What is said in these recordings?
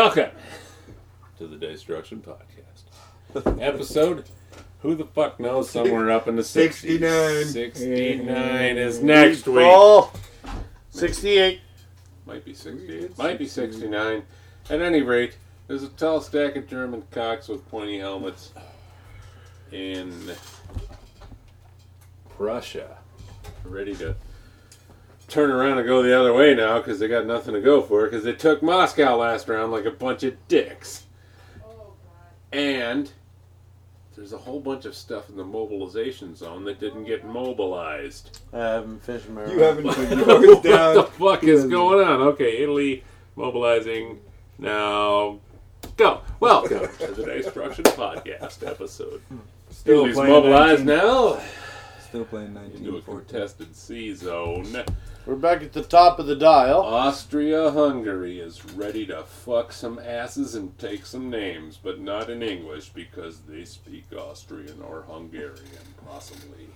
Welcome to the Destruction Podcast. Episode, who the fuck knows, somewhere up in the 60s. 69 is next week. 68. Might be 68. Might be 69. At any rate, there's a tall stack of German cocks with pointy helmets in Prussia, ready to turn around and go the other way now because they got nothing to go for because they took Moscow last round like a bunch of dicks. And there's a whole bunch of stuff in the mobilization zone that didn't get mobilized. I haven't fished my You haven't What down. the fuck is going on? Okay, Italy mobilizing. Now, go. Welcome to the Destruction Podcast episode. Still Italy's playing mobilized 19. now Still playing into a 1914. contested sea zone. We're back at the top of the dial. Austria-Hungary is ready to fuck some asses and take some names, but not in English because they speak Austrian or Hungarian, possibly.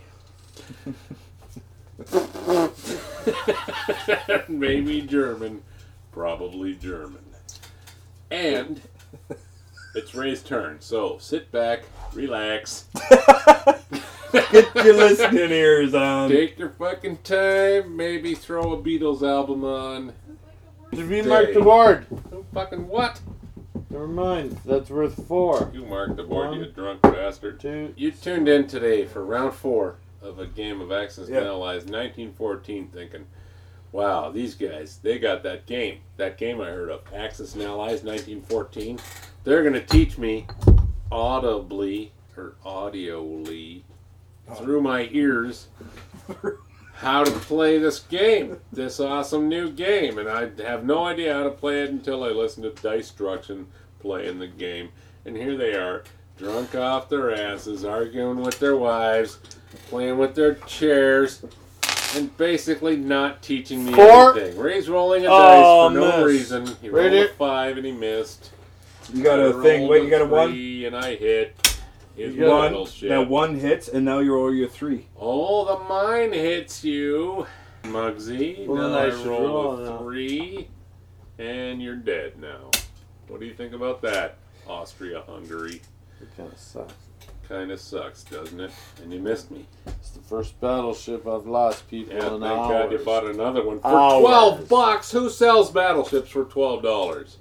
Maybe German, probably German. And it's Ray's turn, so sit back, relax, Get your listening ears on. take your fucking time, maybe throw a Beatles album on. Did we mark the board? Who fucking what? Never mind. That's worth 4. You marked the board, you 1, drunk bastard. 2. You tuned in today for round 4 of a game of Axis and Yeah. Allies 1914 thinking, wow, these guys, they got that game. That game I heard of, Axis and Allies 1914. They're going to teach me audibly or audioly through my ears how to play this game, this awesome new game. And I have no idea how to play it until I listen to Destruction playing the game. And here they are, drunk off their asses, arguing with their wives, playing with their chairs, and basically not teaching me 4. anything. Ray's rolling a Oh, dice for no miss. reason. He Right rolled here. a 5 and he missed. You got I a thing. rolled Wait, you got a 3 1? and I hit. His You got battleship. Now 1 hits, and now you roll your 3. Oh, the mine hits you, Muggsy. Well, now then I I should roll roll a now. 3, and you're dead now. What do you think about that, Austria-Hungary? It kind of sucks. Kind of sucks, doesn't it? And you missed me. It's the first battleship I've lost, people, Yeah, in thank hours. God you bought another one for Hours. $12. Who sells battleships for $12?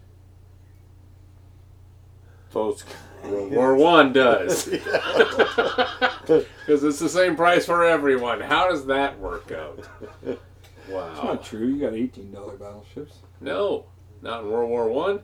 Those World War One does. Because it's the same price for everyone. How does that work out? It's Wow. not true. You got $18 battleships. No, not in World War One.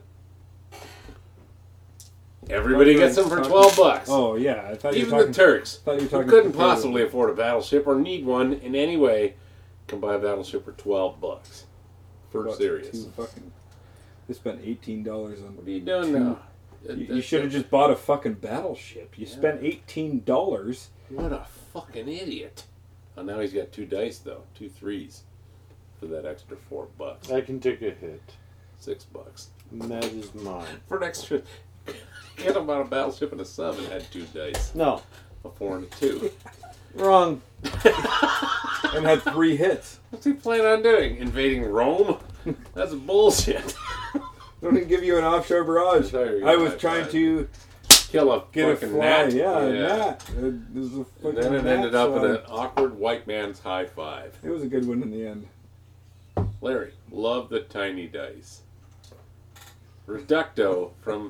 Everybody gets them for $12. Oh yeah, I thought you Even were talking. the Turks, thought you were who talking couldn't comparatively. possibly afford a battleship or need one in any way, can buy a battleship for $12. For About serious. two fucking. They spent $18 on. What are you doing now? You should have just bought a fucking battleship. You spent $18. What a fucking idiot! Oh, now he's got 2 dice though, 2 3s for that extra $4. I can take a hit. $6 And that is mine. for an extra. Get him on a battleship and a sub and had 2 dice, No. a 4 and a 2. Wrong. And had 3 hits. What's he planning on doing? Invading Rome? That's bullshit. Don't even give you an offshore barrage. Sorry, I was high trying five. to Kill a get a fucking fly. gnat. Yeah, a gnat. It was a And fucking then it gnat, ended up so in an awkward white man's high five. It was a good one in the end. Larry, love the tiny dice. Reducto from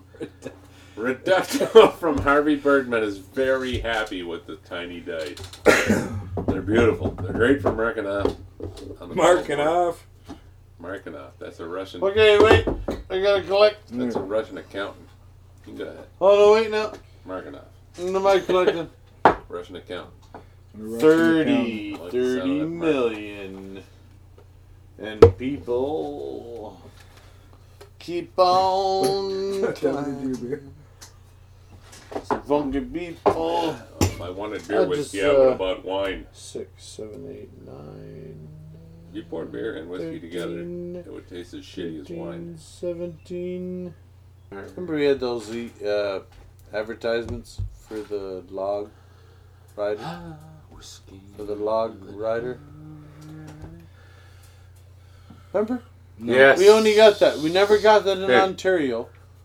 Harvey Birdman is very happy with the tiny dice. They're beautiful. They're great for marking off. on the Marking ballboard. off. Marking off. That's a Russian. Okay, wait. I gotta collect. That's a Russian accountant. You can go ahead. Oh, no, wait, now. Marking off. What am I collecting? Russian accountant. 30. Like the 30 sound of that million. And people keep on climbing. Some funky people. If I wanted beer I whiskey, just, I would have bought wine. 6, 7, 8, 9. You poured beer and whiskey 13, together, it would taste as shitty as wine. 17. Remember we had those advertisements for the log rider? Whiskey. For the log rider? Remember? Yes. We only got that. We never got that in Hey. Ontario.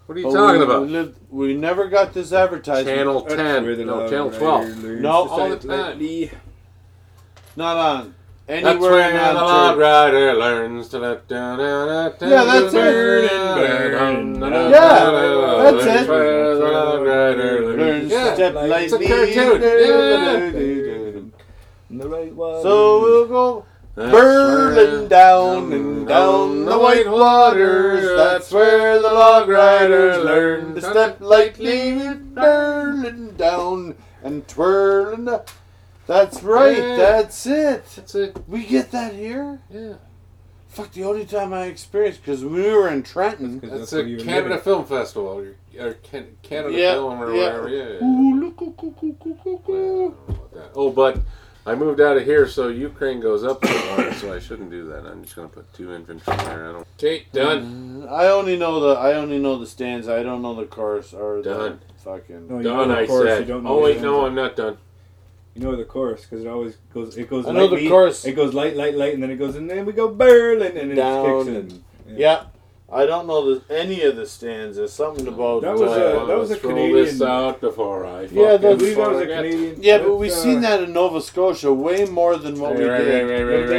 What are you But talking we about? We never got this advertisement. Channel That's 10. where the No, log Channel rider 12. learns No, to all the say time. lightly. Not on. That's Anywhere where in the log Ontario. rider learns to let down. Yeah, that's it. Burn, Yeah, that's it. That's where the log rider Learn learns. to Yeah, step it's a lightly. cartoon. In the right water. So we'll go That's burling where- down and down the white waters. That's where the log riders learn to step lightly, burling down and twirling. That's right. Yeah. That's it. That's it. We get that here. Yeah. Fuck, the only time I experienced, because we were in Trenton. That's That's where a you were Canada living. Film Festival or Canada Yeah, Film or yeah. whatever. Yeah. Ooh, look, look, look, look, look, look, look. Oh, but I moved out of here, so Ukraine goes up so hard, so I shouldn't do that. I'm just gonna put 2 infantry there. I don't. Okay, done. I only know the stands. I don't know the chorus or Done. the fucking. No, you Done. know the I chorus, said. you don't know Oh the wait, no, stanza. I'm not done. You know the chorus because it always goes. It goes. I know the lightly, chorus. It goes light, and then it goes, and then we go Berlin, and then Down it kicks and- in. Yeah, I don't know any of the stanzas. Something about That was a- Well, that was a let's throw Canadian- this out before I. Yeah, I that's- believe that was a forget. Canadian. Yeah, but that's, we've seen that in Nova Scotia way more than what we did.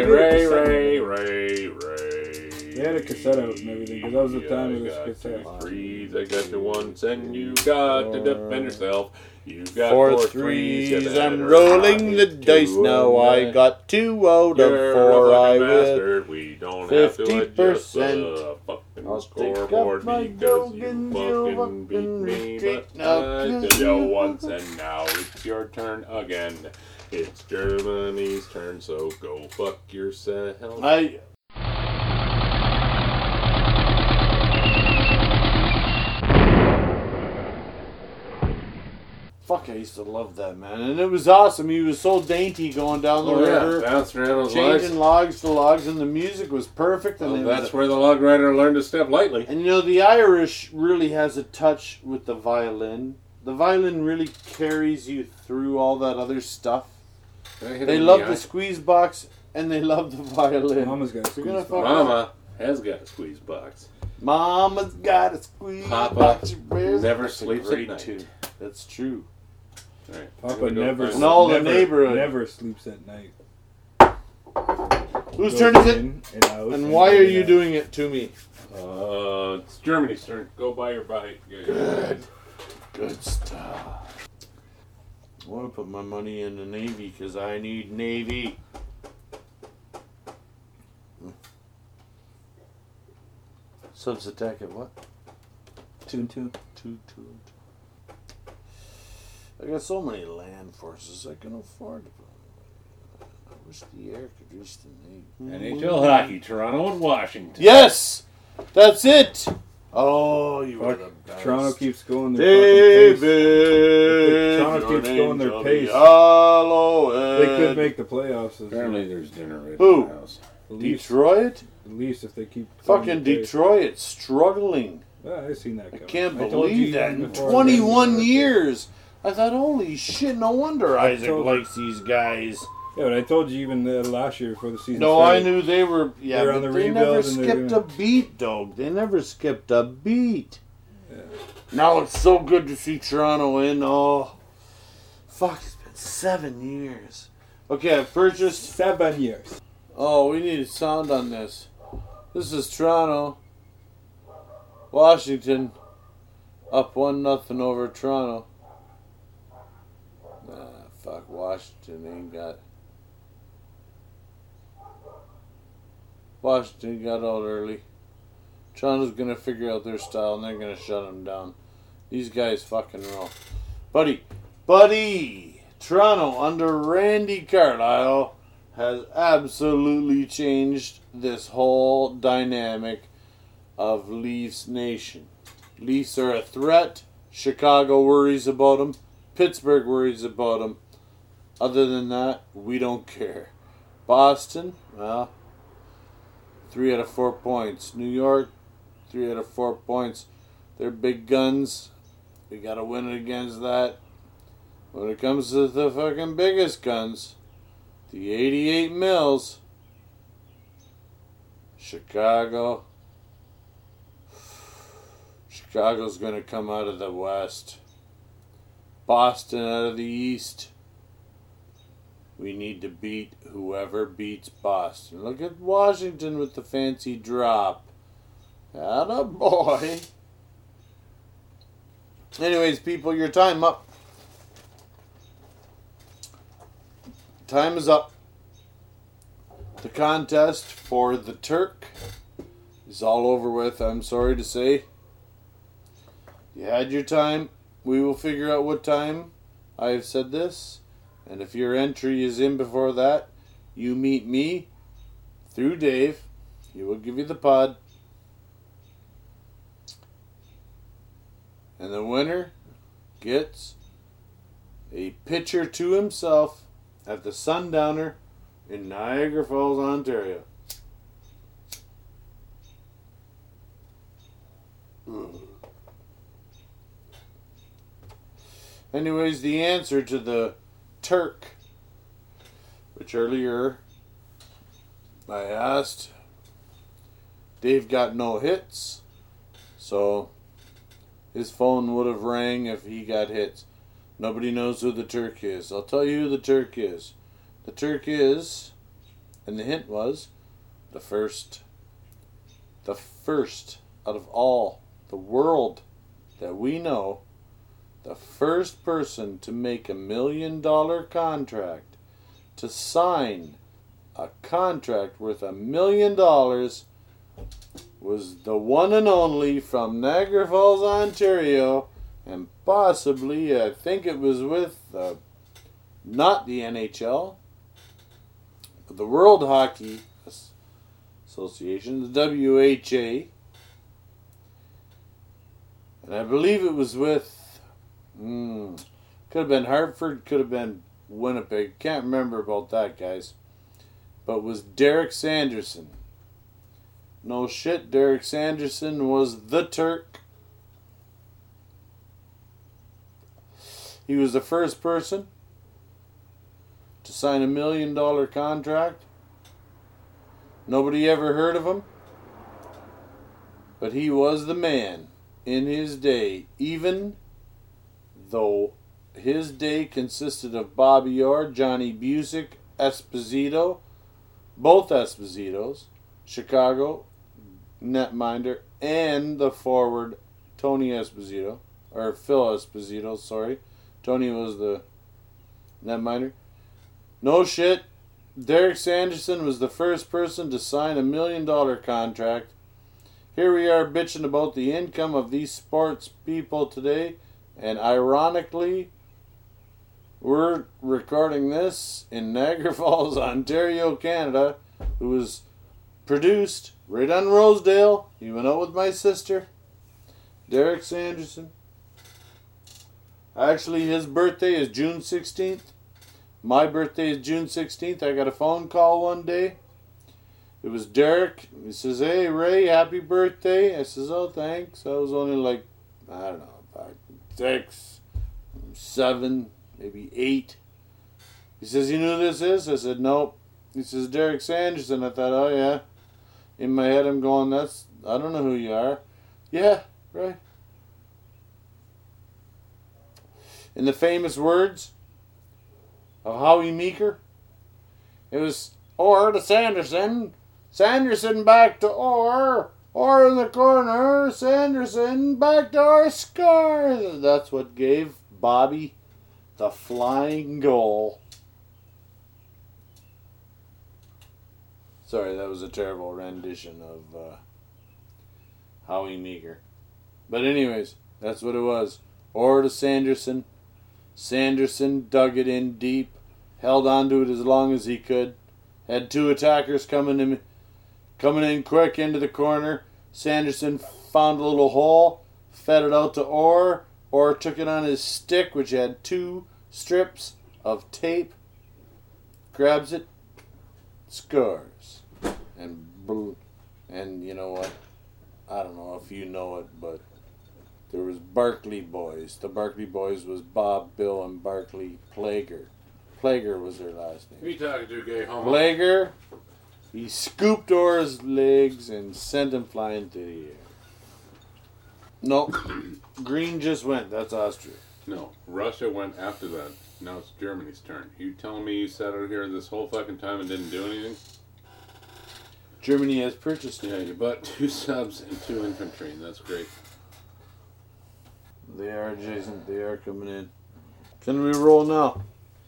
Ray. They had a cassette out and everything, 'cause that was the time of this You got cassette. to breathe, I got to once, and you got to defend yourself. You got 4 threes, you threes, better I'm rolling the not dice do now. a I mess. got 2 out You're of 4. a I fucking will. bastard. We don't have to adjust 50%. the fucking I'll take scoreboard up my because dog you and fucking you'll beat fucking me. retreat But now. I did you once, and now it's your turn again. It's Germany's turn, so go fuck yourself. Fuck, I used to love that, man. And it was awesome. He was so dainty going down the Oh yeah, river. bounced around those logs. Changing logs to logs, and the music was perfect. And Well, it was- that's where the log rider learned to step lightly. And you know, the Irish really has a touch with the violin. The violin really carries you through all that other stuff. They love the squeeze box and they love the violin. Mama's got a You're gonna squeeze fuck box. Mama has got a squeeze box. Mama's got a squeeze Papa box. She wears- never That's a sleeps great at night. tune. That's true. All right, Papa I'm gonna go never. find And all the never- neighborhood. never sleeps at night. Whose Goes turn is it? in and out And why are in you out. doing it to me? It's Germany's turn. Go buy your bite. Good. Good stuff. I want to put my money in the Navy because I need Navy. Subs attack at what? 2-2. 2, 2, 2. I got so many land forces I can afford to put. I wish the air could reach the Navy. NHL hockey, Toronto and Washington. Yes! That's it! Oh, you are the best. Toronto keeps going their fucking pace. David! Toronto your keeps going name their shall pace. be hallowed. They could make the playoffs. This Apparently, year. there's dinner right Who? in the house. The Leafs, Detroit? at least if they keep going Fucking their pace. Detroit struggling. Well, I've seen that. I Coming. can't told believe you that. even In before 21 the- years. I thought, holy shit, no wonder Isaac told you. likes these guys. Yeah, but I told you even last year before the season. No, started. I knew they were. Yeah, They're on but the they never rebuild and they're skipped a gonna- beat, dog. They never skipped a beat. Yeah. Now it's so good to see Toronto in. Oh, fuck! It's been 7 years. Okay, I've purchased. 7 years. Oh, we need sound on this. This is Toronto. Washington up 1-0 over Toronto. Nah, fuck. Washington ain't got. Washington got out early. Toronto's gonna figure out their style and they're gonna shut them down. These guys fucking roll. Buddy! Toronto under Randy Carlyle has absolutely changed this whole dynamic of Leafs Nation. Leafs are a threat. Chicago worries about them. Pittsburgh worries about them. Other than that, we don't care. Boston, well, 3 out of 4 points. New York, 3 out of 4 points. They're big guns. We gotta win against that. When it comes to the fucking biggest guns, the 88 mils, Chicago. Chicago's going to come out of the West. Boston out of the East. We need to beat whoever beats Boston. Look at Washington with the fancy drop. Atta boy. Anyways, people, your time up. Time is up. The contest for the Turk is all over with, I'm sorry to say. You had your time. We will figure out what time I have said this. And if your entry is in before that, you meet me through Dave. He will give you the pod. And the winner gets a picture to himself at the Sundowner in Niagara Falls, Ontario. Anyways, the answer to the Turk, which earlier I asked, Dave got no hits, so his phone would have rang if he got hits. Nobody knows who the Turk is. I'll tell you who the Turk is. The Turk is, and the hint was, the first out of all the world that we know, the first person to make $1 million contract, to sign a contract worth $1 million, was the one and only from Niagara Falls, Ontario, and possibly, I think it was with not the NHL, but the World Hockey Association, the WHA, and I believe it was with, could have been Hartford, could have been Winnipeg, can't remember about that, guys, but it was Derek Sanderson. No shit, Derek Sanderson was the Turk. He was the first person to sign $1 million contract. Nobody ever heard of him. But he was the man in his day, even though his day consisted of Bobby Orr, Johnny Busick, Esposito, both Espositos, Chicago, netminder, and the forward, Tony Esposito, or Phil Esposito, sorry. Tony was the netminder. No shit. Derek Sanderson was the first person to sign $1 million contract. Here we are bitching about the income of these sports people today, and ironically, we're recording this in Niagara Falls, Ontario, Canada. It was produced right on Rosedale. You went out with my sister, Derek Sanderson. Actually, his birthday is June 16th. My birthday is June 16th. I got a phone call one day. It was Derek. He says, "Hey, Ray, happy birthday." I says, "Oh, thanks." I was only like, I don't know, 5, 6, 7, maybe 8. He says, "You know who this is?" I said, "Nope." He says, "Derek Sanderson." I thought, "Oh, yeah." In my head, I'm going, I don't know who you are. Yeah, right. In the famous words of Howie Meeker, it was Orr to Sanderson, Sanderson back to Orr, Orr in the corner, Sanderson back to Orr, scores. That's what gave Bobby the flying goal. Sorry, that was a terrible rendition of Howie Meeker. But anyways, that's what it was. Orr to Sanderson. Sanderson dug it in deep, held on to it as long as he could. Had 2 attackers coming in quick into the corner. Sanderson found a little hole, fed it out to Orr. Orr took it on his stick, which had 2 strips of tape. Grabs it, scores. And you know what? I don't know if you know it, but there was Barkley Boys. The Barkley Boys was Bob, Bill, and Barkley Plager. Plager was their last name. Who you talking to, gay homo? Plager, he scooped Orr's legs and sent him flying through the air. No. Green just went. That's Austria. No, Russia went after that. Now it's Germany's turn. You telling me you sat out here this whole fucking time and didn't do anything? Germany has purchased it. Yeah, you bought 2 subs and 2 infantry, and that's great. They are, Jason. They are coming in. Can we roll now?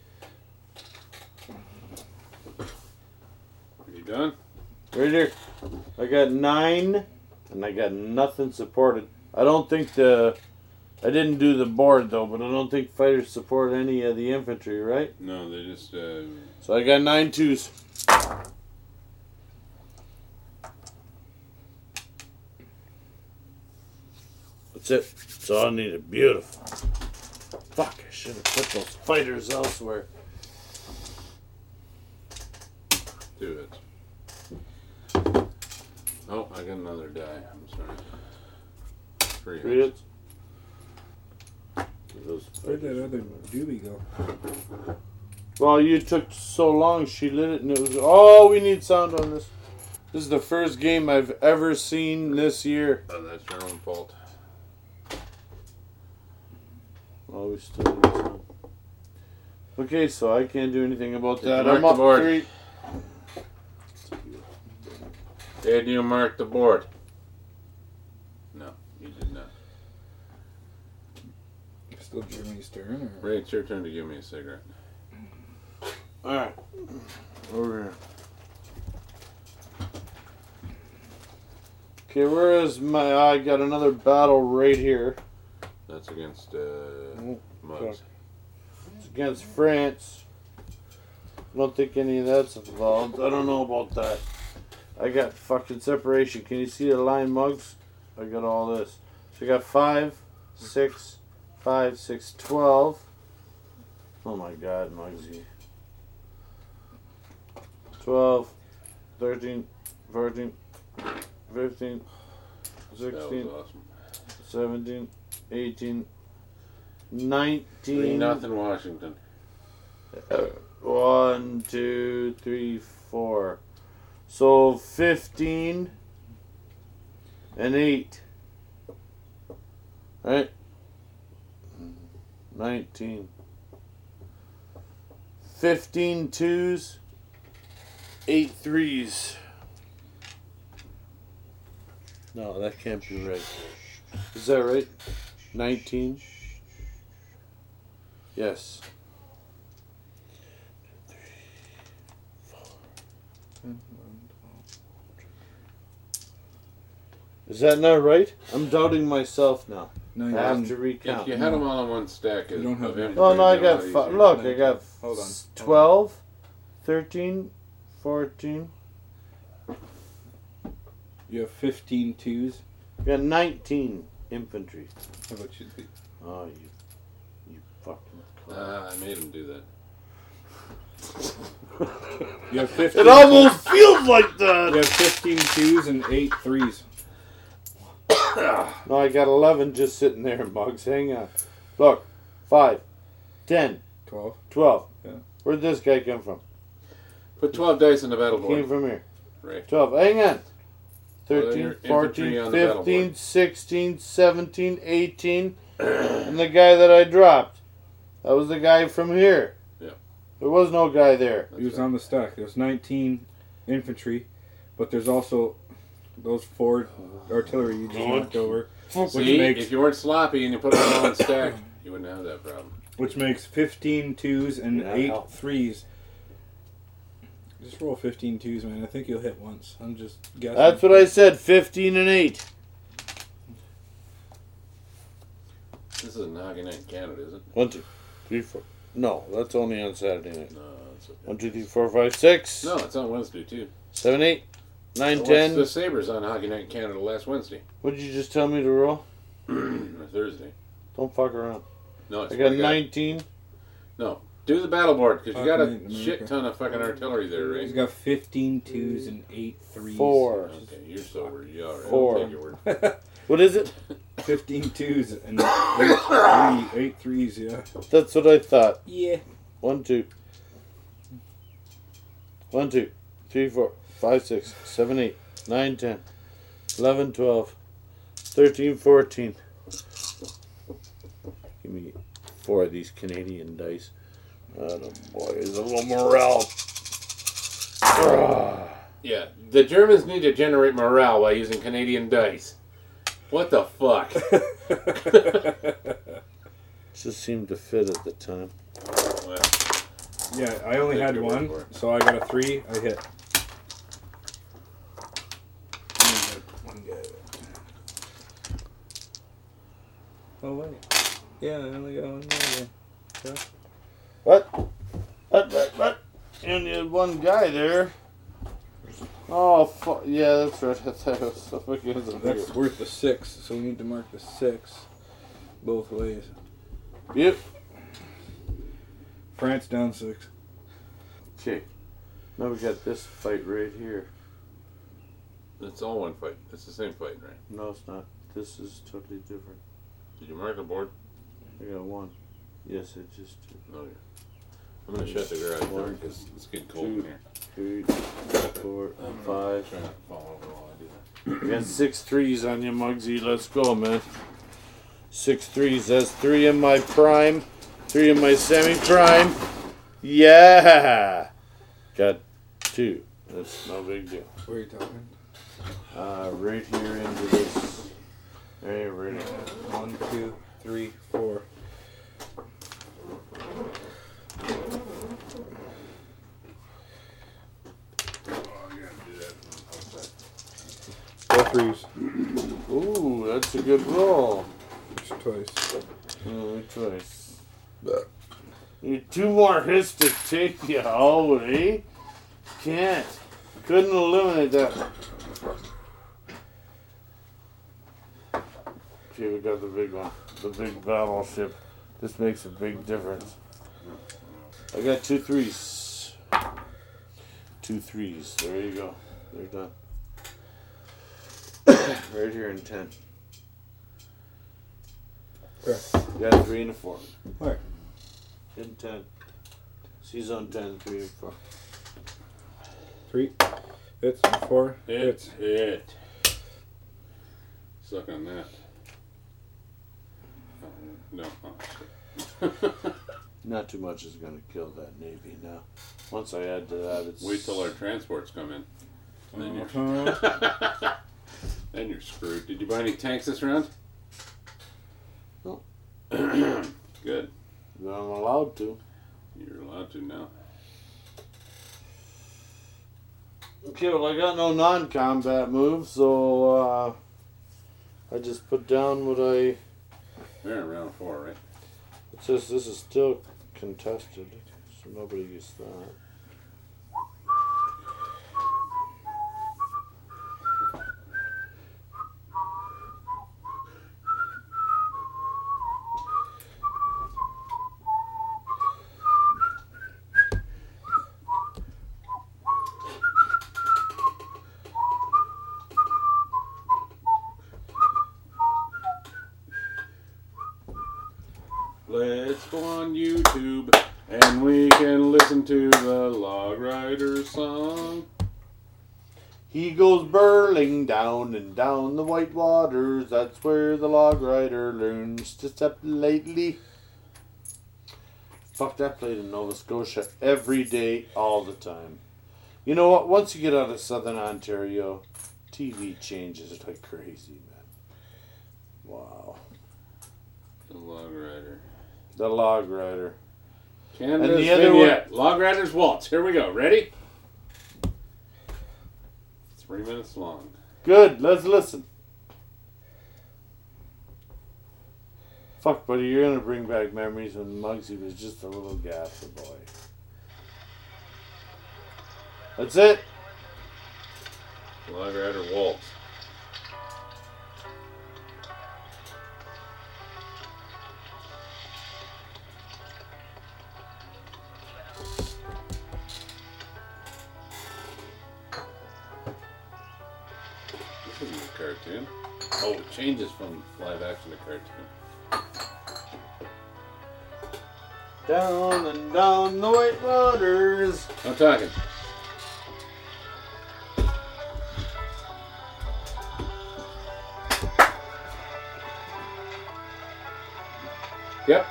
Are you done? Right here. I got 9, and I got nothing supported. I don't think I didn't do the board though, but I don't think fighters support any of the infantry, right? No, they just. So I got 9 twos. That's it. That's all I needed. Beautiful. Fuck, I should have put those fighters elsewhere. Do it. Oh, I got another die. I'm sorry. 3 Read hits. it. Those Where'd that fighters. other doobie go? Well, you took so long, she lit it, and it was. Oh, we need sound on this. This is the first game I've ever seen this year. Oh, that's your own fault. Oh, we still need sound. Okay, so I can't do anything about Did that. you mark I'm the up board? 3. Did you mark the board? No, you did not. Still Germany's turn, or? Ray, it's your turn to give me a cigarette. Alright. Over here. Okay, where is my. I got another battle right here. That's against fuck. Mugs. It's against France. I don't think any of that's involved. I don't know about that. I got fucking separation. Can you see the line, Mugs? I got all this. So I got 5, 6, 5, 6, 12. Oh my god, Mugsy. 12, 13, 14, 15, That was 16, awesome. 17, 18, 19. 3-0 Washington. 1, 2, 3, 4. So 15 and 8. Right? 19. 15 twos, 8 threes. No, that can't be right. Is that right? 19? Yes. Is that not right? I'm doubting myself now. No, I you have didn't. to recount. If you had them all in one stack, You don't have them. Oh no, I got look, I got Hold on. 12, 13, 14. You have 15 twos. I got 19 infantry. How about you? Oh, you fucking. I made him do that. You have 15. It almost feels like You that. have 15 twos and 8 threes. No, I got 11 just sitting there, Mugs. Hang on. Look, 5, 10, 12. 12. Yeah. Where'd this guy come from? Put 12 dice on the battle He came board. from here. Right. 12. Hang on. Well, 13, your infantry 14, on the battle 15, board. 16, 17, 18. And the guy that I dropped. That was the guy from here. Yeah. There was no guy there. He was on the stack. There's 19 infantry, but there's also those 4 artillery you just knocked over, See, makes- if you weren't sloppy and you put them all in stack, you wouldn't have that problem. which makes 15 twos and Yeah, 8 help. threes. Just roll 15 twos, man. I think you'll hit once. I'm just guessing. That's what I said. 15 and 8. This is Noggin Night in Canada, is it? 1, 2, 3, 4. No, that's only on Saturday night. No, it's okay. 1, 2, 3, 4, 5, 6. No, it's on Wednesday too. 7, 8, 9, I 10. watched the Sabres on Hockey Night in Canada last Wednesday. What did you just tell me to roll? Or Thursday. Don't fuck around. No, it's I got what 19. No, do the battle board because you got Hockey a Night in shit America. ton of fucking artillery there, He's right? got 15 twos and 8 threes. 4. Okay, you're sober. You all right? Four. I'll take your word. What is it? 15 twos and 8 threes, yeah. That's what I thought. Yeah. 1, 2. 1, 2, 3, 4, 5, 6, 7, 8, 9, 10, 11, 12, 13-14. Give me 4 of these Canadian dice. Oh boy, there's a little morale. Yeah, the Germans need to generate morale by using Canadian dice. What the fuck? Just seemed to fit at the time. Well, Yeah, I only Take had your word one, for it. so I got a 3. I hit. One guy. Oh wait. Yeah, I only got one guy. Yeah. What? You only had one guy there. Oh, fuck. Yeah, that's right. I thought it was so fucking That's worth the 6, so we need to mark the 6 both ways. Yep. France down 6. Okay. Now we got this fight right here. it's all one fight. It's the same fight, right? No, it's not. This is totally different. Did you mark the board? I got 1. Yes, it just. No, yeah. I'm gonna shut the garage door because it's getting cold in here. 3, 4, I'm 5. trying not to fall over while I do that. You got 6 threes on you, Muggsy. Let's go, man. 6 threes. That's 3 in my prime, 3 in my semi-prime. Yeah. Got 2. That's no big deal. Where are you talking? Right here into this. Right here. 1, 2, 3, 4. All 3s. Ooh, that's a good roll. Just twice. Twice. Need 2 more hits to take you out, eh? Can't. Couldn't eliminate that. Okay, we got the big one. The big battleship. This makes a big difference. I got 2 threes. 2 threes. There you go. They're done. Right here in 10. Where? You got a 3 and a 4. Where? In 10. She's on 10, 3 and 4. 3 hits, 4 It's hits. it. Suck on that. No. Oh, shit. Not too much is going to kill that Navy now. Once I add to that, it's... Wait till our transports come in. Then you're, Uh-huh. then you're screwed. Did you buy any tanks this round? No. Good. I'm allowed to. You're allowed to now. Okay, well, I got no non-combat moves, so I just put down what I... We're in round 4, right? It says this is still contested, so nobody gets that. Let's go on YouTube and we can listen to the Log Rider song. He goes burling down and down the white waters. That's where the log rider learns to step lightly. Fuck, that played in Nova Scotia every day, all the time. You know what? Once you get out of Southern Ontario, TV changes like crazy, man. Wow. The Log Rider. The log rider. Canada's And the other vignette. Log Rider's Waltz. Here we go. Ready? 3 minutes long. Good, let's listen. Fuck, buddy, you're gonna bring back memories when Muggsy was just a little gaffer boy. That's it. Log Rider Waltz. This isn't a cartoon. Oh, it changes from live action to cartoon. Down and down the white waters. I'm talking. Yep.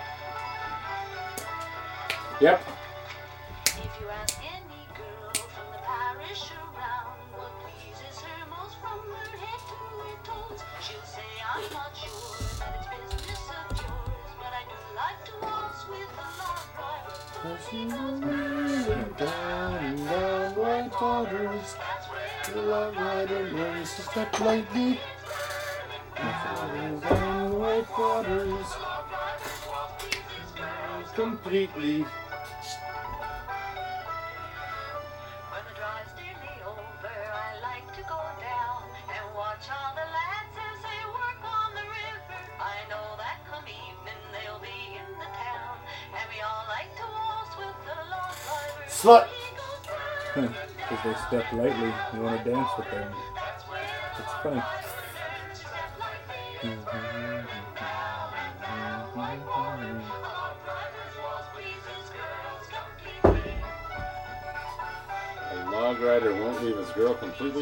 Yep. If you ask any girl from the parish around what pleases her most from her head to her toes, she'll say, I'm not sure that it's business of yours, but I do like to waltz with a long ride. Down, down, white waters. The long rider learns to step lightly. Down, white waters. Completely. When the drive's nearly over, I like to go down and watch all the lads as they work on the river. I know that come evening they'll be in the town, and we all like to waltz with the long driver. Slut. Because they step lightly. You want to dance with them. It's funny. A log rider won't leave his girl completely.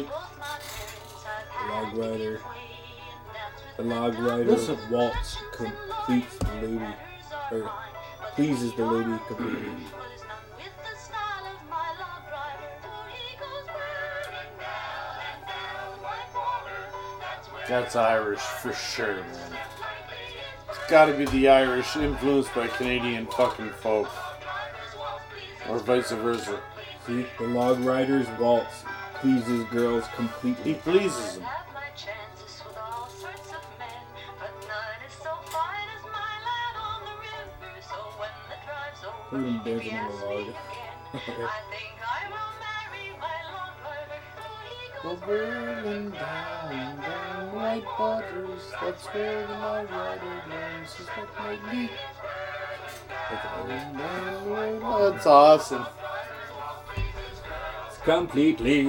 The log rider Listen. waltz completes the lady, or pleases the lady completely. That's Irish for sure, man. It's gotta be the Irish influenced by Canadian fucking folk. Or vice versa. See, the log rider's waltz pleases girls He completely. pleases them. Look at him dancing on the log. I think I will marry my long rider. Go whirling down, down white waters. That's where the log rider learns to step lightly. That's awesome. It's completely.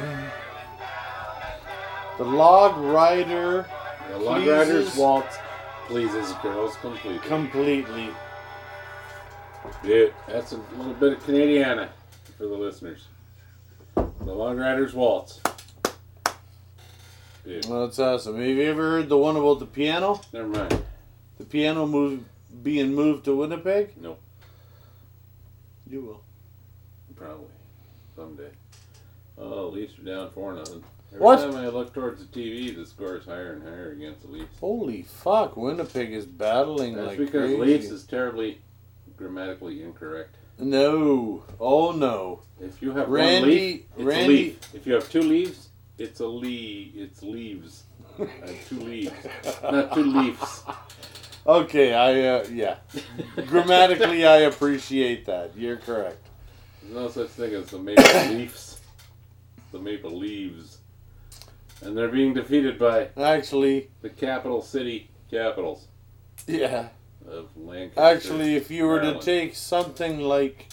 The log rider The log Pleases- rider's waltz pleases girls completely. completely. Yeah, that's a little bit of Canadiana for the listeners. The log rider's waltz. Yeah. Well, that's awesome. Have you ever heard the one about the piano? Never mind. The piano being moved to Winnipeg? Nope. You will. Probably. Someday. Oh, Leafs are down 4-0. Every What? time I look towards the TV, the score is higher and higher against the Leafs. Holy fuck, Winnipeg is battling That's like because crazy. Leafs is terribly grammatically incorrect. No. Oh no. If you have Randy- one leaf, it's Randy- a leaf. If you have two leaves, it's a it's leaves. I have two leaves, not two leaves. Okay, yeah. Grammatically, I appreciate that. You're correct. There's no such thing as the Maple Leafs. The Maple Leaves. And they're being defeated by Actually, the capital city Capitals yeah. of Lancaster. Actually, if you were to Maryland. take something like...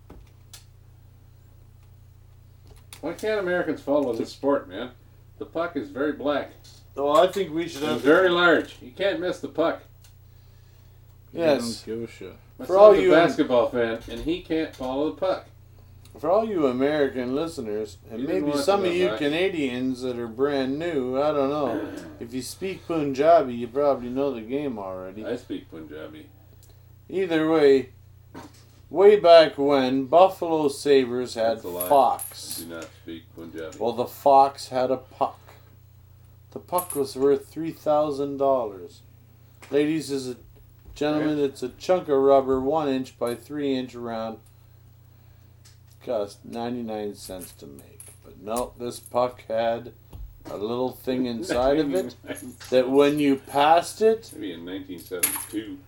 Why can't Americans follow this sport, man? The puck is very black. Oh, I think we should And have... very large. You can't miss the puck. Yes. Don't give a shit. My For all son's you- a basketball fan, and he can't follow the puck. For all you American listeners, and You didn't maybe watch some it of on you that. Canadians that are brand new, I don't know. If you speak Punjabi, you probably know the game already. I speak Punjabi. Either way, way back when, Buffalo Sabres had That's a lie. I Fox. do not speak Punjabi. Well, the Fox had a puck. The puck was worth $3,000. Ladies and gentlemen, it's a chunk of rubber, 1 inch by 3 inch around. Cost 99 cents to make. But no, this puck had a little thing inside of it that when you passed it, Maybe in 1972.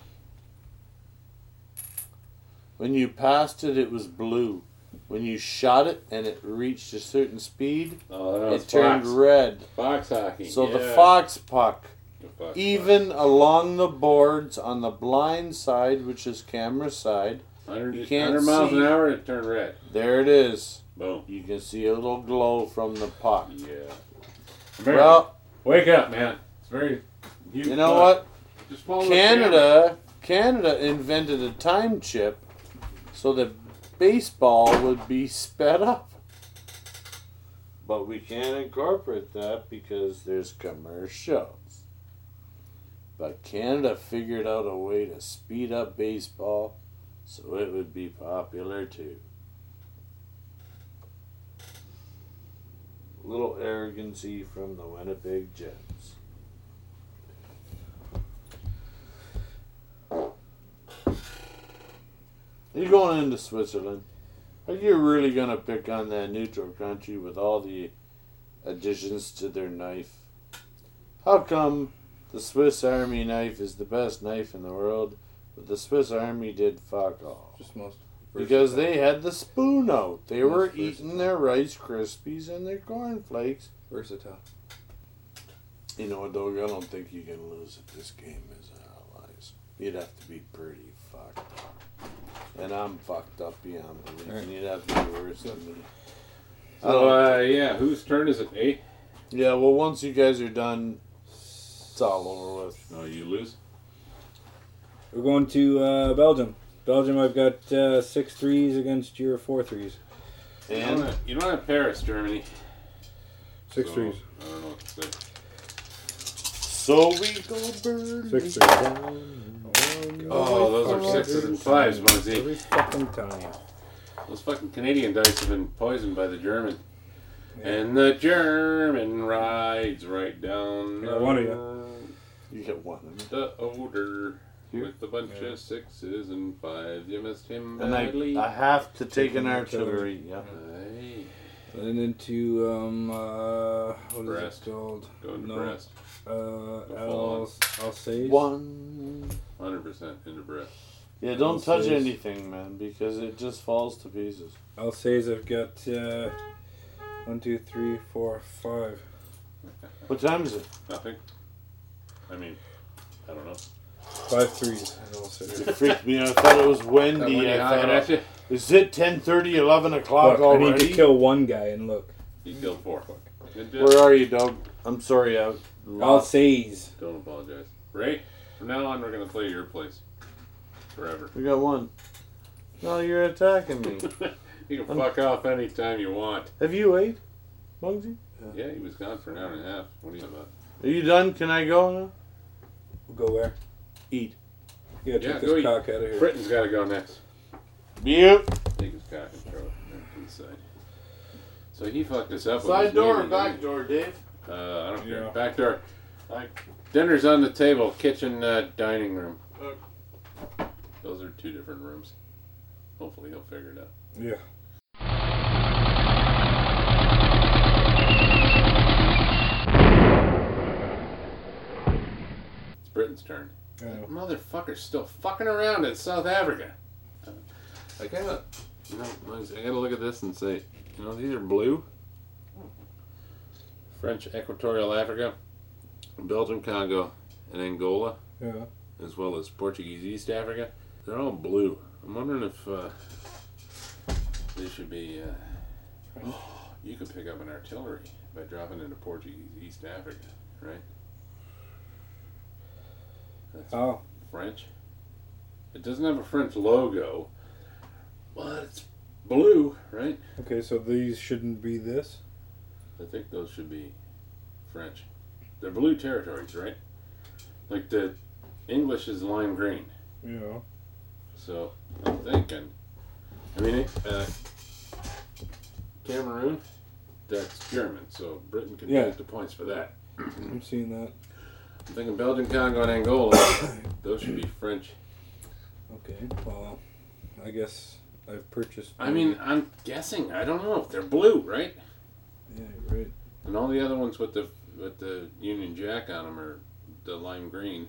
it was blue. When you shot it and it reached a certain speed, Oh, that was it turned Fox. red. Fox hockey. So yeah. the Fox puck, The Fox even along the boards on the blind side, which is camera side, puck. 100, you can't 100 miles see- an hour, it turned red. there it is. Boom. You can see a little glow from the puck. Yeah. Well, Wake up, man. It's very. you know what? Just follow the camera. Canada invented a time chip so that baseball would be sped up. But we can't incorporate that because there's commercials. but Canada figured out a way to speed up baseball so it would be popular too. Little arrogancy from the Winnipeg Jets. You're going into Switzerland. Are you really going to pick on that neutral country with all the additions to their knife? How come the Swiss Army knife is the best knife in the world, but the Swiss Army did fuck all? Just most Because they had the spoon out. They were Most eating their Rice Krispies and their cornflakes. versatile. You know what, Doug? I don't think you can lose at this game as allies. You'd have to be pretty fucked up. And I'm fucked up beyond belief. Right. And you'd have to be worse than me. So, yeah, whose turn is it, eh? Yeah, well, once you guys are done, it's all over with. Oh, you lose? We're going to Belgium. Belgium, I've got 6 threes against your 4 threes. And You don't have Paris, Germany. 6 So, threes. I don't know what to say. so we go Berlin. 6 threes. Oh, those are 6s and 5s, Muzzy. Every fucking time. Those fucking Canadian dice have been poisoned by the German. And the German rides right down Yeah, one of you. You get one. the odor Here? with a bunch of 6s and 5s. You missed him And badly. I have to take an Taking artillery. Yeah. Aye. And into, what is Brest. it called? Going to No. Brest. Alsace. One. 100% into Brest. Yeah, don't touch Alsace. anything, man, because it just falls to pieces. Alsace, I've got 1, 2, 3, 4, 5. What time is it? Nothing. I mean, I don't know. 5 threes at Alsace. It freaked me out. I thought it was That Wendy. Wendy I honking at thought, you? is it 10:30, 11 o'clock Look, I need already? to kill one guy and look. You killed 4. Good job. Where are you, dog? I'm sorry, I lost. Alsace. Don't apologize. Ray, from now on, we're going to play your place. Forever. We got one. No, you're attacking me. You can fuck off anytime you want. Have you ate, Muggsy? Yeah, he was gone for an hour and a half. What are you talking about? Are you done? Can I go now? We'll go where? Eat. You gotta Yeah, take go this eat. cock out of here. Britain's got to go next. Mute. Take his cock and throw it to the side. So he fucked us up. with Side his door or neighbor, back didn't he? door, Dave? I don't care. Yeah. Back door. Dinner's on the table. Kitchen, dining room. Those are 2 different rooms. Hopefully he'll figure it out. Yeah. It's Britain's turn. I know. Motherfucker's still fucking around in South Africa. I gotta, I gotta look at this and say, these are blue. French Equatorial Africa, Belgium, Congo, and Angola, Yeah. as well as Portuguese East Africa. They're all blue. I'm wondering if they should be. You could pick up an artillery by dropping into Portuguese East Africa, right? That's Oh. French. It doesn't have a French logo, but it's blue, right? Okay, so these shouldn't be this. I think those should be French. They're blue territories, right? Like the English is lime green. Yeah. So I'm thinking. I mean, Cameroon, that's German. So Britain can Yeah. take the points for that. I'm seeing that. I'm thinking Belgium, Congo, and Angola. Those should be French. Okay, well, I guess I've purchased. I mean, I'm guessing. I don't know if they're blue, right? Yeah, you're right. And all the other ones with the Union Jack on them are the lime green.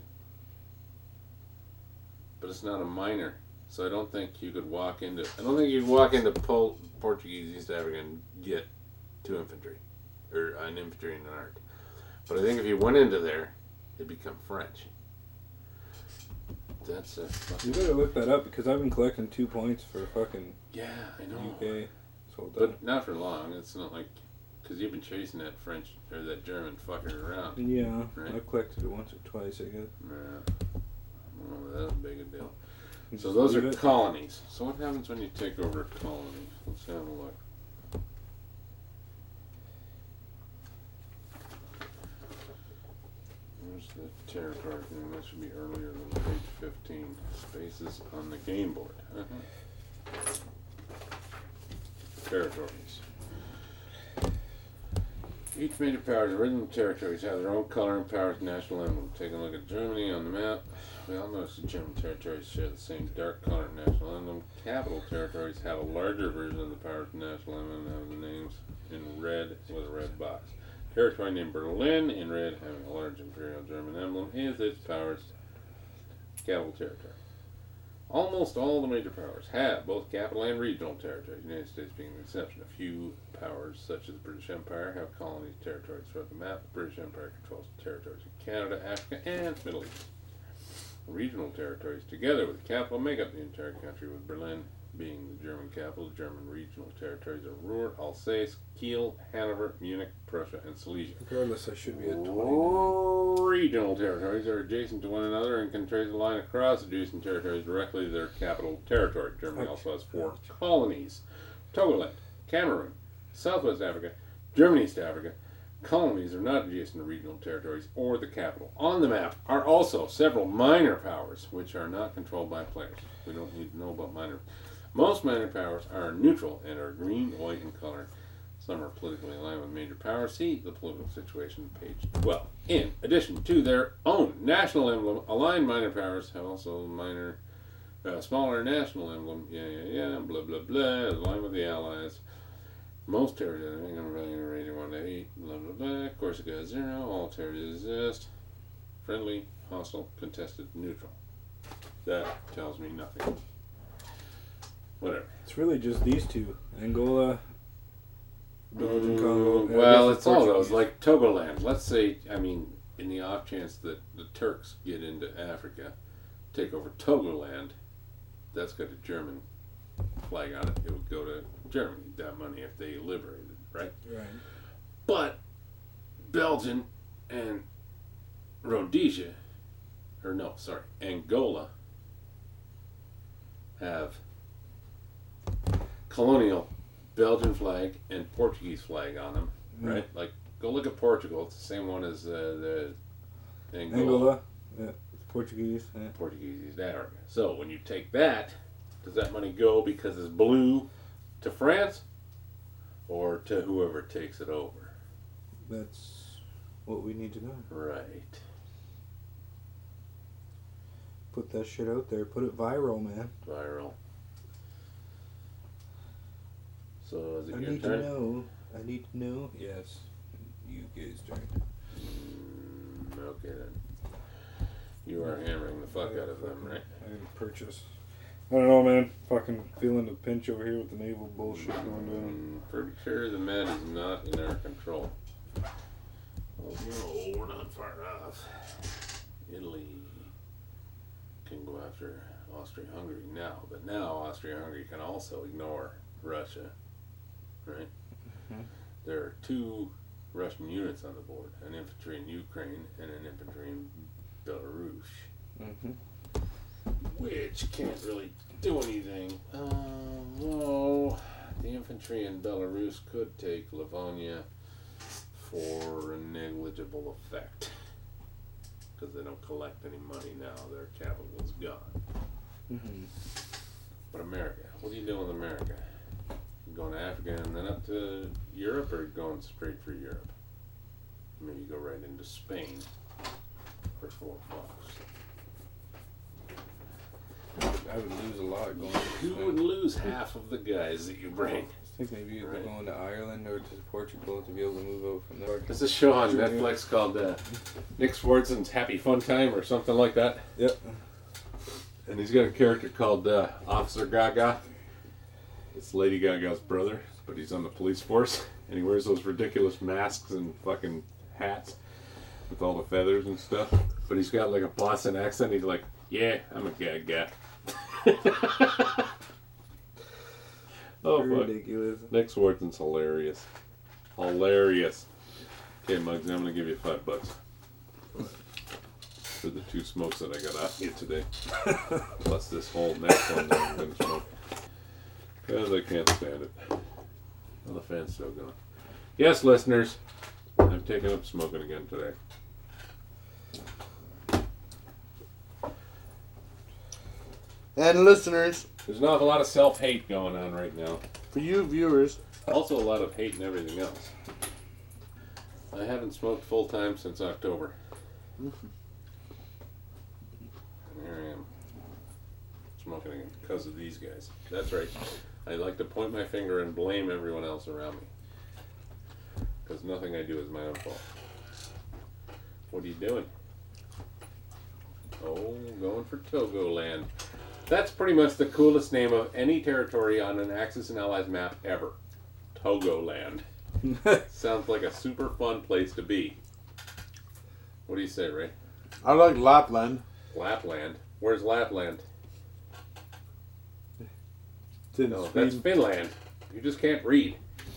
But it's not a minor, so I don't think you could walk into. I don't think you could walk into Portuguese East Africa and get 2 infantry, or an infantry and an art. But I think if you went into there, it'd become French. That's a You fucking. better look that up because I've been collecting 2 points for fucking Yeah, I know. UK. So But not for long. It's not like because you've been chasing that French or that German fucker around. yeah, Right. I collected it once or twice, I guess. Yeah. I don't know, that's a big a deal. You So just those leave are it. colonies. So what happens when you take over a colony? Let's have a look. There's Where's the territory thing? That should be earlier than page 15. Spaces on the game board. Territories. Each major power's original territories have their own color and power's national emblem. Take a look at Germany on the map. We all notice the German territories share the same dark color national emblem. Capital territories have a larger version of the power's national emblem and have the names in red with a red box. Territory named Berlin in red, having a large Imperial German emblem, is its power's capital territory. Almost all the major powers have both capital and regional territories, the United States being the exception. A few powers, such as the British Empire, have colonies territories throughout the map. The British Empire controls the territories in Canada, Africa, and Middle East. Regional territories, together with the capital, make up the entire country, with Berlin being the German capital. German regional territories are Ruhr, Alsace, Kiel, Hanover, Munich, Prussia, and Silesia. Regardless, I should be at 29. Regional territories are adjacent to one another and can trace a line across adjacent territories directly to their capital territory. Germany also has 4 colonies: Togoland, Cameroon, Southwest Africa, Germany, East Africa. Colonies are not adjacent to regional territories or the capital. On the map are also several minor powers, which are not controlled by players. We don't need to know about minor. Most minor powers are neutral and are green, white in color. Some are politically aligned with major powers. See the political situation, page 12. In addition to their own national emblem, aligned minor powers have also smaller national emblem. Blah, blah, blah, aligned with the allies. Most territories, I think I'm really rating 1 to 8, blah, blah, blah. Corsica 0, all territories exist. Friendly, hostile, contested, neutral. That tells me nothing. Whatever. It's really just these two. Angola, Belgium, Congo. Well, it's all those, like Togoland. Let's say, in the off chance that the Turks get into Africa, take over Togoland, that's got a German flag on it. It would go to Germany, that money, if they liberated, right? Right. But Belgium and Angola have colonial Belgian flag and Portuguese flag on them, right? Like, go look at Portugal. It's the same one as the Angola. Yeah, it's Portuguese. Yeah. Portuguese East Africa. So when you take that, does that money go because it's blue to France or to whoever takes it over? That's what we need to know. Right. Put that shit out there. Put it viral, man. Viral. So is it I your need turn? to know. I need to know. Yes. You guys turn. Okay then. You are hammering the fuck out of them, right? I gotta purchase. I don't know, man. Fucking feeling the pinch over here with the naval bullshit going down. Pretty sure the Med is not in our control. Oh no, we're not far off. Italy can go after Austria-Hungary now, but now Austria-Hungary can also ignore Russia, right? Mm-hmm. There are 2 Russian units on the board, an infantry in Ukraine and an infantry in Belarus, which can't really do anything. Well, the infantry in Belarus could take Livonia for a negligible effect, because they don't collect any money now. Their capital is gone. But America, what are you doing with America? You going to Africa and then up to Europe, or going straight for Europe? Maybe go right into Spain for $4. I would lose a lot going. You would lose half of the guys that you bring. I think maybe either going to Ireland or to Portugal to be able to move out from there. There's a show on Netflix called Nick Swartzen's Happy Fun Time or something like that. Yep. And he's got a character called Officer Gaga. It's Lady Gaga's brother, but he's on the police force. And he wears those ridiculous masks and fucking hats with all the feathers and stuff. But he's got like a Boston accent. He's like, yeah, I'm a Gaga. Oh, fuck. Ridiculous. Nick Swartzen's hilarious. Hilarious. Okay, Muggs, I'm going to give you $5 for the 2 smokes that I got off you today. Plus this whole next one that I'm going to smoke. Because I can't stand it. Well, the fan's still going. Yes, listeners, I've taken up smoking again today. And listeners, There's not a lot of self-hate going on right now. for you viewers, Also a lot of hate and everything else. I haven't smoked full time since October. And here I am. Smoking again because of these guys. That's right. I like to point my finger and blame everyone else around me. Because nothing I do is my own fault. What are you doing? Oh, going for Togoland. That's pretty much the coolest name of any territory on an Axis and Allies map ever. Togoland. Sounds like a super fun place to be. What do you say, Ray? I like Lapland. Lapland? Where's Lapland? It's in No, Sweden. that's Finland. You just can't read.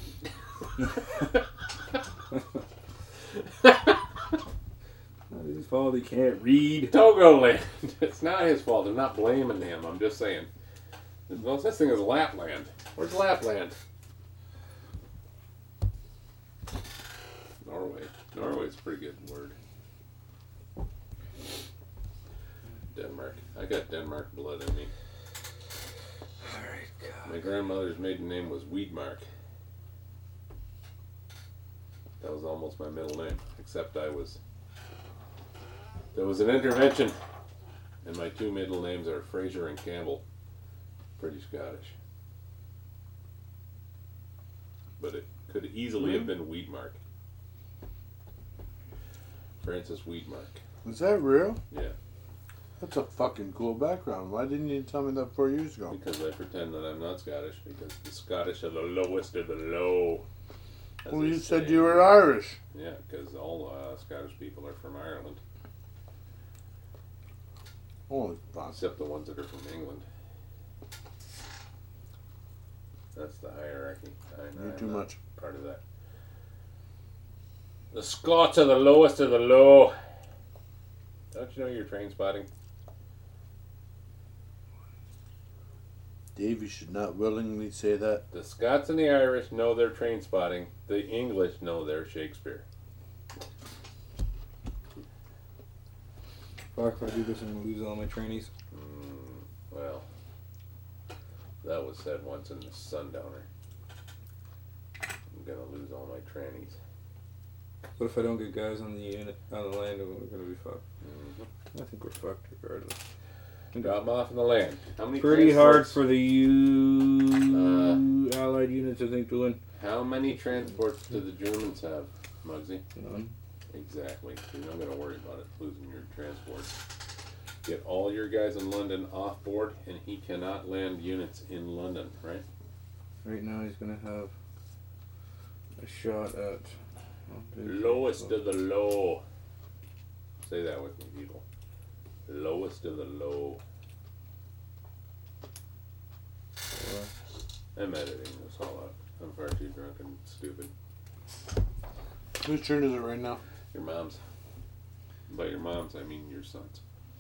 His fault he can't read. Togoland. It's not his fault. I'm not blaming him. I'm just saying. There's no such thing as Lapland. Where's Lapland? Norway. Norway's a pretty good word. Denmark. I got Denmark blood in me. Alright, God. My grandmother's maiden name was Weedmark. That was almost my middle name, except there was an intervention, and my two middle names are Fraser and Campbell. Pretty Scottish. But it could easily have been Weedmark. Francis Weedmark. Is that real? Yeah, That's a fucking cool background. Why didn't you tell me that 4 years ago? because I pretend that I'm not Scottish, because the Scottish are the lowest of the low. as Well, they you said say. you were Irish. Yeah, because all Scottish people are from Ireland, Holy fuck. except the ones that are from England. That's the hierarchy. You're I'm too not much. part of that. The Scots are the lowest of the low. Don't you know you're train spotting? Dave, you should not willingly say that. The Scots and the Irish know they're train spotting. The English know they're Shakespeare. Fuck, if I do this, I'm gonna lose all my trainees. Well, that was said once in the Sundowner. I'm gonna lose all my trannies. What if I don't get guys on the unit, on the land, and we're gonna be fucked? I think we're fucked regardless. Drop them off in the land. How many Pretty hard transports- for the Allied units, I think, to win. How many transports do the Germans have, Muggsy? None. Exactly. You're not going to worry about it, losing your transport. Get all your guys in London off board, and he cannot land units in London, right? Right now, he's gonna have a shot at Lowest of the low. Say that with me, people. Lowest of the low. I'm editing this all out. I'm far too drunk and stupid. Whose turn is it right now? Your mom's. By your mom's, I mean your son's.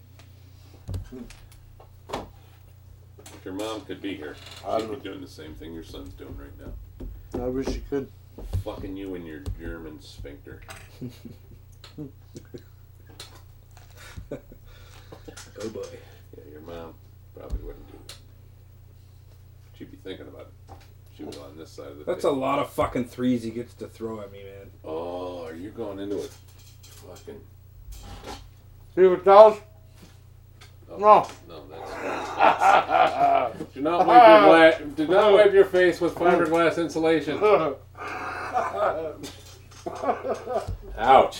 If your mom could be here, I she'd don't be doing the same thing your son's doing right now. I wish you could. Fucking you and your German sphincter. Oh boy. Yeah, your mom probably wouldn't do that. She'd be thinking about it. She was on this side of the That's a table. lot of fucking threes he gets to throw at me, man. Oh, are you going into it? Fucking. Paper towels? Oh, No. No, that's. Do not wipe your do not wipe your face with fiberglass insulation. Ouch.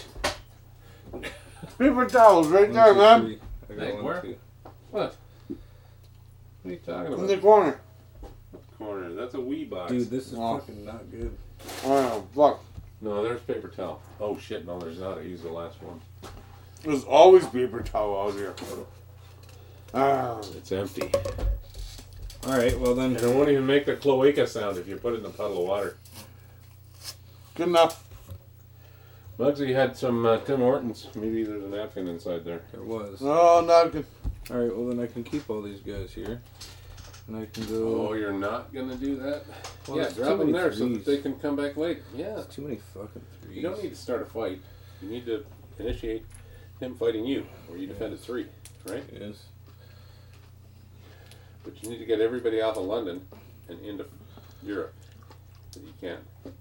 Paper towels right there, One, two, man. three. I got Hey, one, where? two. What? What are you talking In about? the corner. Corner. That's a wee box. Dude, this is Oh. fucking not good. Oh, fuck. No, there's paper towel. Oh shit, no, there's not. I used the last one. There's always paper towel out here. Ah. It's empty. Alright, well then. And it won't even make the cloaca sound if you put it in a puddle of water. Good enough. Muggsy had some Tim Hortons. Maybe there's a napkin inside there. There was. Oh, not good. Alright, well then I can keep all these guys here. And I can Oh, go. you're not gonna do that? Well, Yeah, there's drop too them many there so threes. that they can come back later. Yeah. There's too many fucking threes. You don't need to start a fight. You need to initiate him fighting you, where you defended 3, right? Yes. But you need to get everybody out of London and into Europe. But you can't.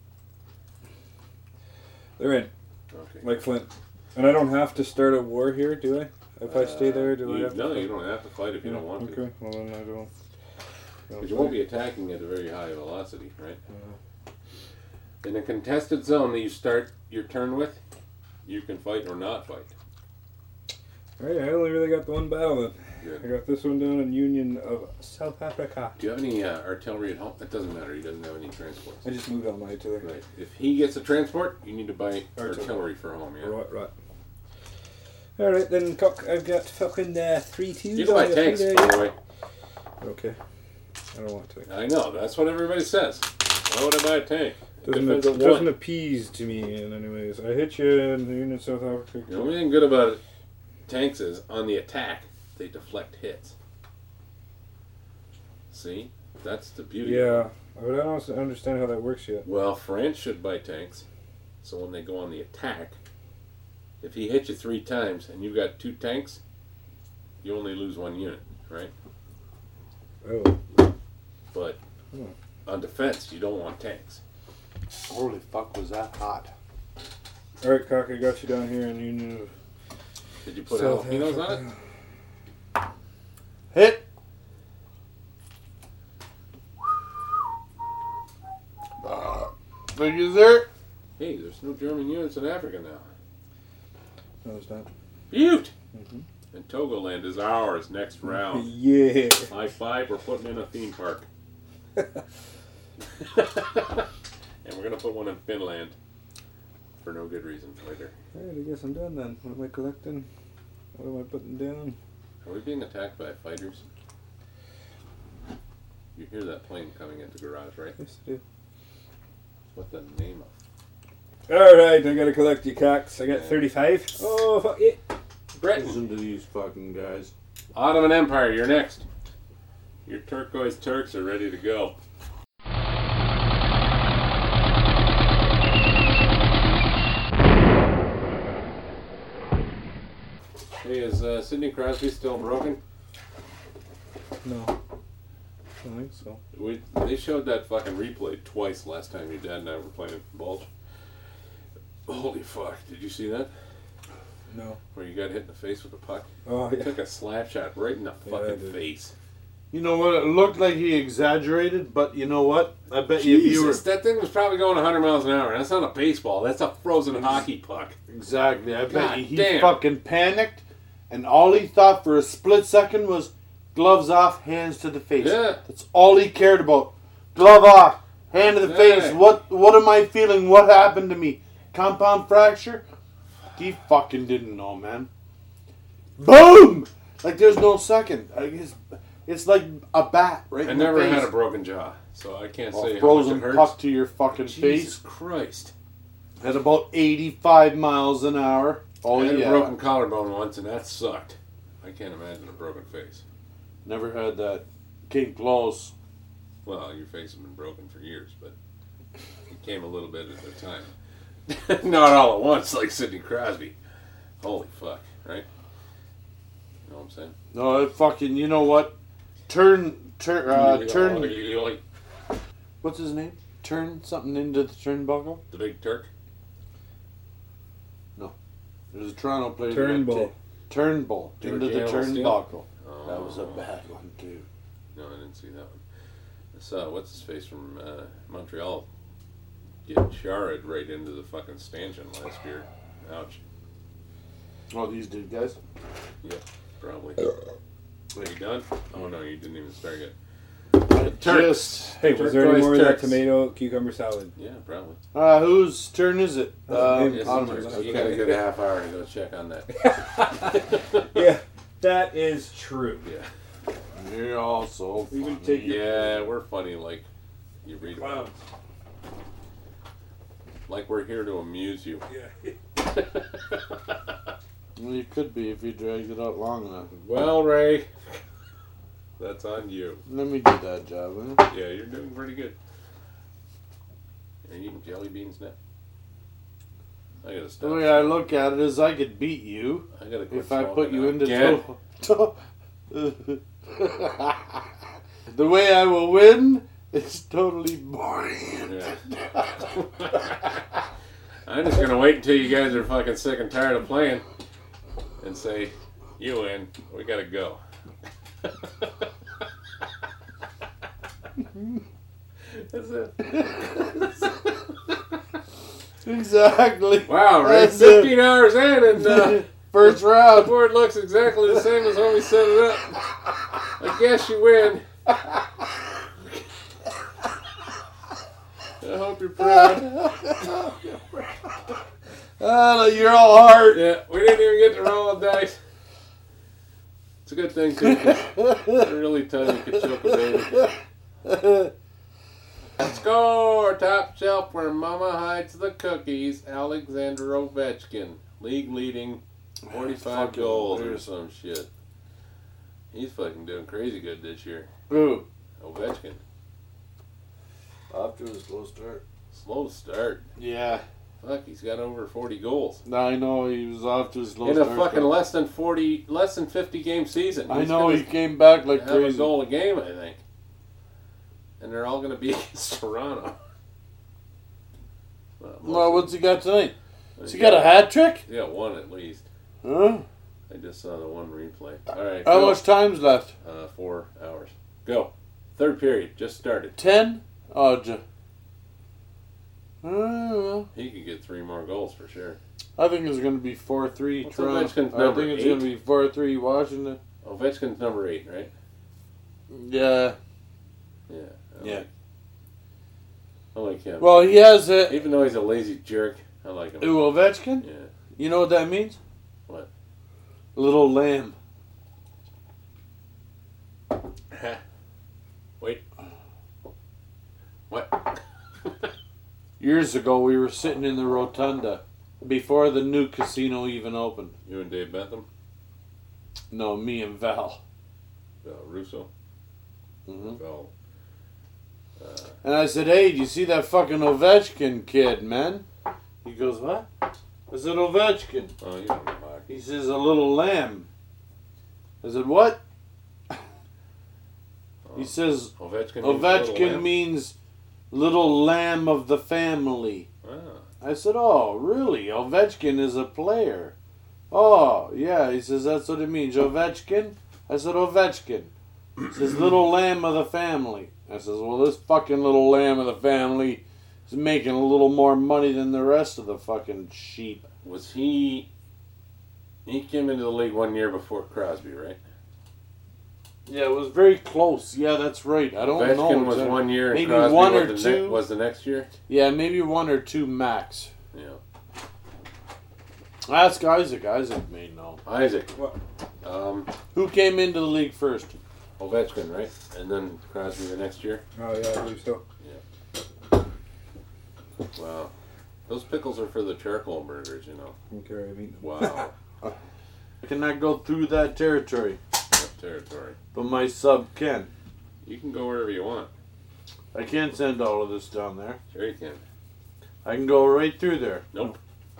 They're in, Okay. like Flint. And I don't have to start a war here, do I? If I stay there, do I have to? No, you don't have to fight if you don't want to. Okay, well then I don't. Because you won't be attacking at a very high velocity, right? In a contested zone that you start your turn with, you can fight or not fight. Alright, I only really got the one battle then. Good. I got this one down in Union of South Africa. Do you have any artillery at home? It doesn't matter. He doesn't have any transports. I just moved all my artillery. Right. If he gets a transport, you need to buy Artillery. artillery for home, yeah? Right. Alright then, Cock, I've got fucking 3-2. You can buy tanks, by the way. Okay. I don't want to. I know. That's what everybody says. Why would I buy a tank? It depends on Doesn't what. appease to me in any ways. I hit you in the Union of South Africa. The only thing good about tanks is, on the attack, they deflect hits. See? That's the beauty. Yeah, but I don't understand how that works yet. Well, France should buy tanks, so when they go on the attack, if he hits you 3 times and you've got 2 tanks, you only lose 1 unit, right? Oh. But on defense, you don't want tanks. Holy fuck, was that hot? Alright, Cock, I got you down here in Union of Did you put South jalapenos on Africa. it? Hit! Thank you, sir. Hey, there's no German units in Africa now. No, it's not. Butte! And Togoland is ours next round. Yeah. High five, we're putting in a theme park. And we're going to put one in Finland. For no good reason later. Alright, I guess I'm done then. What am I collecting? What am I putting down? Are we being attacked by fighters? You hear that plane coming into the garage, right? Yes, I do. What the name of? Alright, I gotta collect you, Cocks. I got 35. Oh, fuck it. Britain. Listen to these fucking guys. Ottoman Empire, you're next. Your turquoise Turks are ready to go. Hey, is Sidney Crosby still broken? No. I don't think so. They showed that fucking replay twice last time your dad and I were playing Bulge. Holy fuck, did you see that? No. Where you got hit in the face with a puck? Oh, He yeah. took a slap shot right in the Yeah, I fucking did. face. You know what? It looked like he exaggerated, but you know what? I bet you if you were... Jesus, that thing was probably going 100 miles an hour. That's not a baseball. That's a frozen hockey puck. Exactly. I bet God you he damn. fucking panicked, and all he thought for a split second was gloves off, hands to the face. Yeah. That's all he cared about. Glove off, hand to the Yeah. face. What am I feeling? What happened to me? Compound fracture? He fucking didn't know, man. Boom! Like there's no second. It's like a bat right I in the never face. had a broken jaw, so I can't say A how much frozen it hurts. puck to your fucking Jesus face Christ. at about 85 miles an hour. Oh I had yeah. a broken collarbone once, and that sucked. I can't imagine a broken face. Never had that. Came close. Well, your face has been broken for years, but it came a little bit at a time. Not all at once, like Sidney Crosby. Holy fuck, right? You know what I'm saying? No, it fucking. You know what? Turn. What's his name? Turn something into the turnbuckle. The Big Turk? There's a Toronto player. Turnbull. Turnbull into the George Steele? turnbuckle. Oh, That was a bad one too. No, I didn't see that one. I saw, what's his face from Montreal get charred right into the fucking stanchion last year. Ouch. Oh, these dude guys. Yep, probably. Are you done? Oh no, you didn't even start yet. Turks. Hey, was there any Turquoise more of that Turks. tomato cucumber salad? Yeah, probably. Whose turn is it? It's Ottoman's. You got a good half hour to go check on that. Yeah, that is true. Yeah. You're also We would funny. take your- Yeah, we're funny like you read about. Like we're here to amuse you. Yeah. Well, you could be if you dragged it out long enough. Well, Ray, that's on you. Let me do that job, huh? Yeah, you're doing pretty good. Are you eating jelly beans now? I gotta stop. The way I look at it is I could beat you I gotta quit if I put smoking you now. into Again. The way I will win is totally boring. Yeah. I'm just gonna wait until you guys are fucking sick and tired of playing, and say, "You win. We gotta go." That's it. Exactly. Wow, right? That's 15 hours in, and First the round. board looks exactly the same as when we set it up. I guess you win. I hope you're proud. Oh, you're all hard. Yeah, we didn't even get to roll the dice. It's a good thing, too, 'cause they're really tiny. You could choke a baby. Score! Top shelf where Mama hides the cookies. Alexander Ovechkin. League leading 45 Fucking goals or weird. some shit. He's fucking doing crazy good this year. Ooh. Ovechkin. Off to a slow start. Slow start. Yeah. Fuck, he's got over 40 goals. I know he was off to a slow In a start. fucking but less than 50 game season. I He's know gonna he came back like have a crazy. goal a game, I think. And they're all going to be against Toronto. Well, what's he got tonight? Has he got a hat trick? Yeah, one at least. Huh? I just saw the one replay. All right. How go. much time's left? 4 hours. Go. Third period. Just started. 10? Oh, well, He could get 3 more goals for sure. I think it's going to be 4-3 What's Toronto. Ovechkin's I number, think it's 8? going to be 4-3 Washington. Ovechkin's number 8, right? Yeah. Yeah. Yeah. I like him. Well, he has a... Even though he's a lazy jerk, I like him. Ooh, Ovechkin? Yeah. You know what that means? What? Little lamb. Wait. What? Years ago, we were sitting in the rotunda before the new casino even opened. You and Dave Bentham? No, me and Val. Russo? hmm Val. And I said, "Hey, do you see that fucking Ovechkin kid, man?" He goes, "What?" I said, "Ovechkin." Oh, you don't know hockey. He says, "A little lamb." I said, "What?" He says, Ovechkin. means little "Ovechkin lamb? means little lamb of the family." Ah. I said, "Oh, really? Ovechkin is a player." "Oh, yeah." He says, "That's what it means, Ovechkin." I said, "Ovechkin." He says, "Little lamb of the family." I says, "Well, this fucking little lamb of the family is making a little more money than the rest of the fucking sheep." Was he... He came into the league 1 year before Crosby, right? Yeah, it was very close. Yeah, that's right. I don't know. Ovechkin was exactly. 1 year and Maybe Crosby 1 or was the 2. was the next year? Yeah, maybe 1 or 2 max. Yeah. Ask Isaac. Isaac may know. Isaac. What? Who came into the league first? Ovechkin, right? And then Crosby the next year? Oh yeah, I believe so. Wow. Those pickles are for the charcoal burgers, you know. Okay, I mean, Wow. I cannot go through that territory, That territory. but my sub can. You can go wherever you want. I can't send all of this down there. Sure you can. I can go right through there. Nope.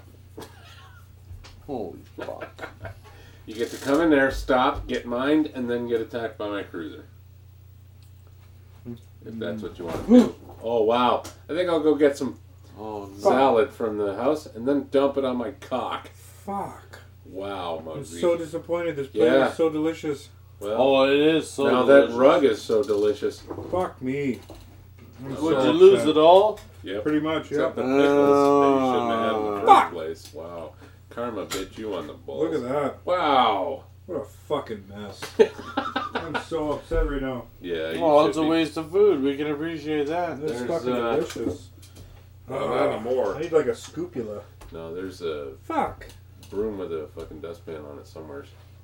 Holy fuck. You get to come in there, stop, get mined, and then get attacked by my cruiser. If that's what you want to do. Oh, wow. I think I'll go get some Oh, no. salad from the house and then dump it on my cock. fuck. Wow, I'm Muggsy. so disappointed. This plate Yeah. is so delicious. Well, Oh, it is so now delicious. that rug is so delicious. Fuck me. I'm Would so you lose upset. it all? Yep. Pretty much, yeah. Except the pickles that you shouldn't have had in the Fuck. first place. Wow. Karma bit you on the balls. Look at that. Wow. What a fucking mess. I'm so upset right now. Yeah, you Well, should it's a be. waste of food. We can appreciate that. This is There's, fucking delicious. Well, not anymore. I need like a scoopula. No, there's a Fuck. broom with a fucking dustpan on it somewhere.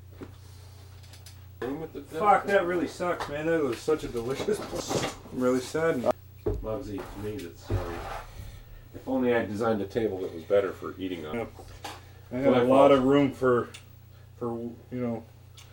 Broom with the Fuck, that really sucks, man. That was such a delicious. I'm really sad. Muggsy, to me, that's if only I designed a table that was better for eating on. Yep. I had a lot of room for you know,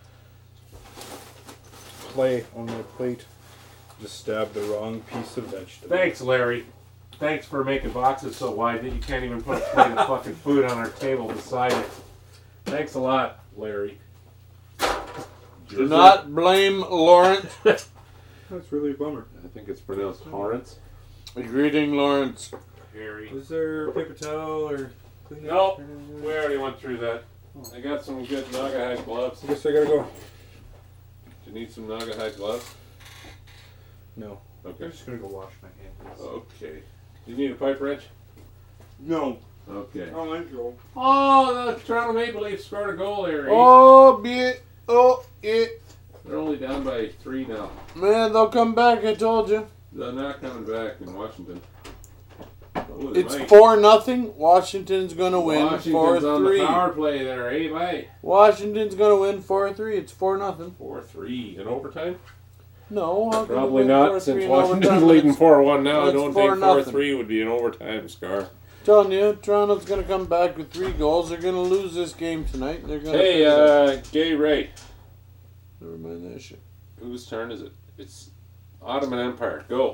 play on my plate. Just stabbed the wrong piece of vegetable. Thanks, Larry. Thanks for making boxes so wide that you can't even put a plate of fucking food on our table beside it. Thanks a lot, Larry. Do not blame Lawrence. That's really a bummer. I think it's pronounced Lawrence. Greeting, Lawrence. Harry. Was there paper towel or cleanup? Nope. We already went through that. I got some good Naugahyde gloves. I guess I gotta go. Do you need some Naugahyde gloves? No. Okay. I'm just gonna go wash my hands. Okay. Do you need a pipe wrench? No. Okay. I'll let go. Oh, the Toronto Maple Leafs scored a goal there. Oh, be it. Oh, it. They're only down by 3 now. Man, they'll come back, I told you. They're not coming back in Washington. Oh, It's might. 4-0. Washington's going to win Washington's on the 4-3. power play there, eh, mate? Washington's going to win 4-3. It's 4-0. 4-3 in overtime? No, how can Probably they win not, 4-3 since in Washington's overtime? leading It's 4-1 now. I it's don't think 4-0. 4-3 would be an overtime score. telling you, Toronto's going to come back with 3 goals. They're going to lose this game tonight. They're going Hey, Gay Ray, never mind that shit. whose turn is it? It's Ottoman Empire. Go.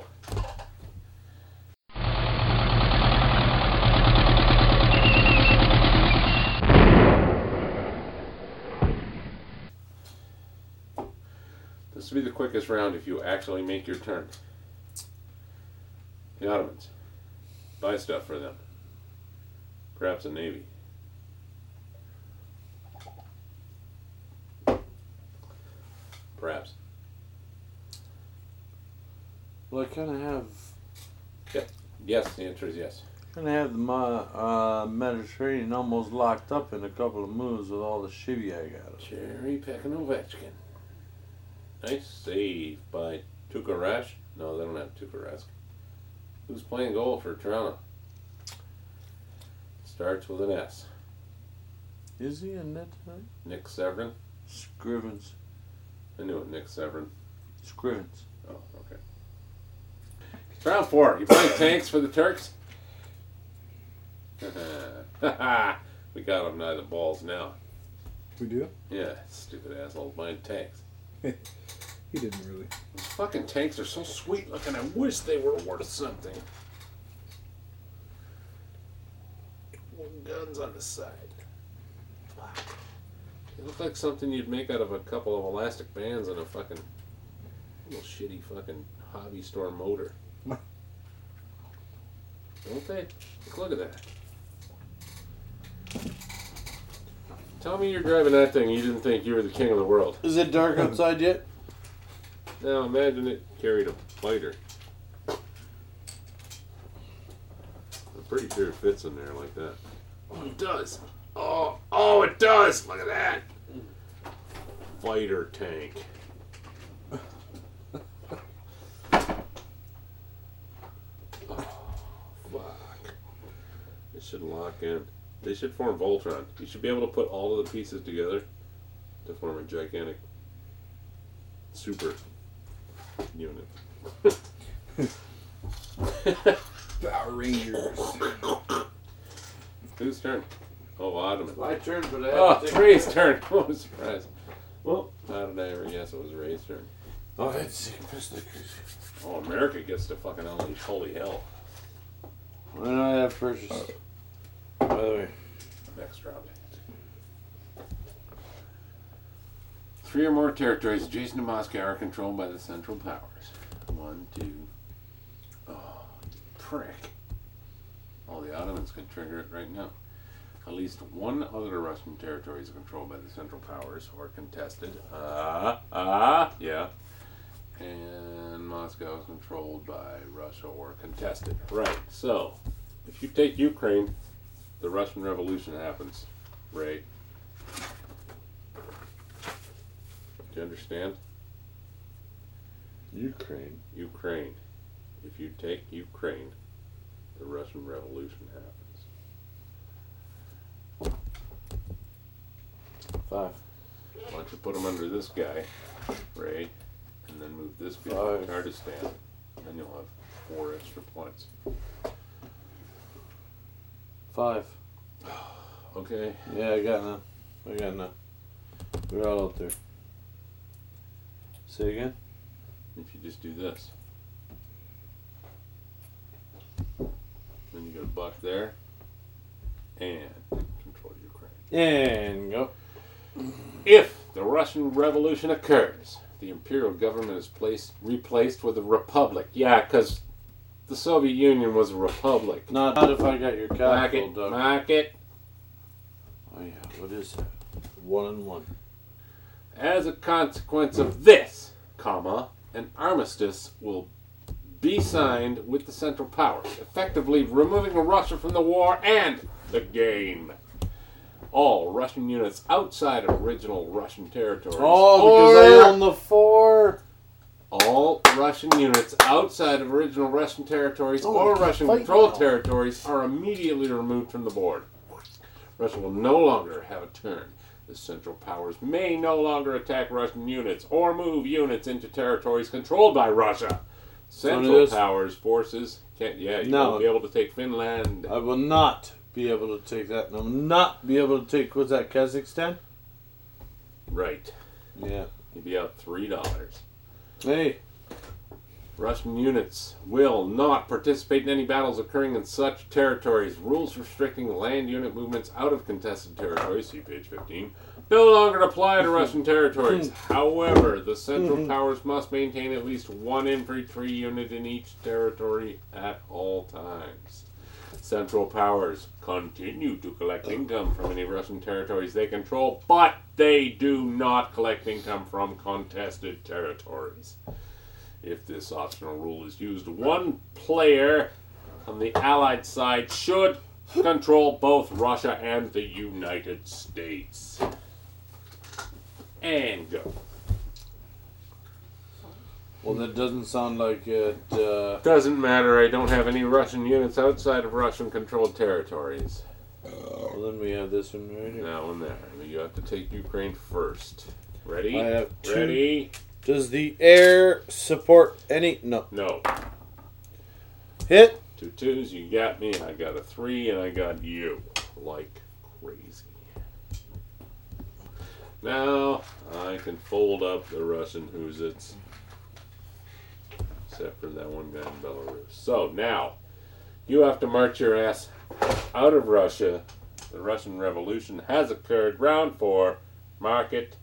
This will be the quickest round if you actually make your turn. The Ottomans. Buy stuff for them. Perhaps a navy. Perhaps. Well, I kind of have Yes, the answer is yes. the Mediterranean almost locked up in a couple of moves with all the shivvy I got. Jerry Pekanovechkin. Nice save by Tukarash. No, they don't have Tukarask. Who's playing goal for Toronto? Starts with an S. Is he in net tonight? Nick Severin. Scrivens. I knew it, Nick Severin. Scrivens. Oh, okay. Round 4. You playing tanks for the Turks? We got them by the balls now. We do? Yeah, stupid assholes buying tanks. He didn't really. These fucking tanks are so sweet looking. I wish they were worth something. Little guns on the side. Fuck. They look like something you'd make out of a couple of elastic bands and a fucking little shitty fucking hobby store motor. Don't they? Look at that. Tell me you're driving that thing and you didn't think you were the king of the world. Is it dark outside yet? Now imagine it carried a fighter. I'm pretty sure it fits in there like that. Oh, it does. Oh, it does. Look at that. Fighter tank. Oh, fuck. It should lock in. They should form Voltron. You should be able to put all of the pieces together to form a gigantic super unit. Power Rangers. Whose turn? Oh, Ottoman. My turn, but I Oh, have to take Ray's turn. What a surprise. Well, how did I ever guess it was Ray's turn? Oh, that's sick. Oh, America gets to fucking unleash holy hell. When did I have purchased? By the way. Next round. 3 or more territories adjacent to Moscow are controlled by the Central Powers. 1, 2. Oh, prick. All the Ottomans could trigger it right now. At least one other Russian territory is controlled by the Central Powers or contested. Yeah. And Moscow is controlled by Russia or contested. Right. So, if you take Ukraine, the Russian Revolution happens. Ray. Do you understand? Ukraine. Ukraine. If you take Ukraine, the Russian Revolution happens. 5. Why don't you put them under this guy, Ray, and then move this guy to 5. Kurdistan. Then you'll have 4 extra points. 5. Okay. Yeah, I got none. We're all out there. Say again? If you just do this. Then you get a buck there. And control Ukraine. And go. If the Russian Revolution occurs, the imperial government is replaced with a republic. Yeah, because the Soviet Union was a republic. Not if I got your capital, Doug. Mark it. Oh yeah, what is that? 1 and 1. As a consequence of this, comma, an armistice will be signed with the Central Powers, effectively removing Russia from the war and the game. All Russian units outside of original Russian territories. Oh, because I own the 4. All Russian units outside of original Russian territories Oh, or Russian-controlled now. territories are immediately removed from the board. Russia will no longer have a turn. The Central Powers may no longer attack Russian units or move units into territories controlled by Russia. Central Powers forces can't. Yeah, you won't be able to take Finland. I will not be able to take that. And I will not be able to take, what's that, Kazakhstan? Right. Yeah. You'd be out $3. Hey. Russian units will not participate in any battles occurring in such territories. Rules restricting land unit movements out of contested territories, see page 15, no longer apply to Russian territories. However, the Central Powers must maintain at least 1 infantry unit in each territory at all times. Central Powers continue to collect income from any Russian territories they control, but they do not collect income from contested territories. If this optional rule is used, one player on the Allied side should control both Russia and the United States. And go. Well, that doesn't sound like it. Doesn't matter, I don't have any Russian units outside of Russian-controlled territories. Well, then we have this one right here. That one there. You have to take Ukraine first. Ready? I have 2. Ready? Does the air support any? No. No. Hit. 2 2s, you got me, I got a 3, and I got you. Like crazy. Now, I can fold up the Russian Huzits. Except for that one guy in Belarus. So, now, you have to march your ass out of Russia. The Russian Revolution has occurred. Round 4. Mark it.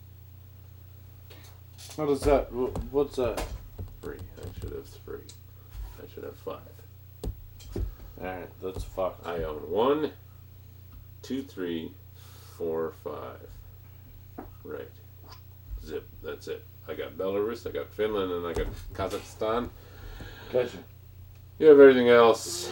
What is that? What's that? 3. I should have 3. I should have 5. Alright, that's fuck. I own 1, 2, 3, 4, 5. Right. Zip. That's it. I got Belarus, I got Finland, and I got Kazakhstan. Gotcha. You have everything else.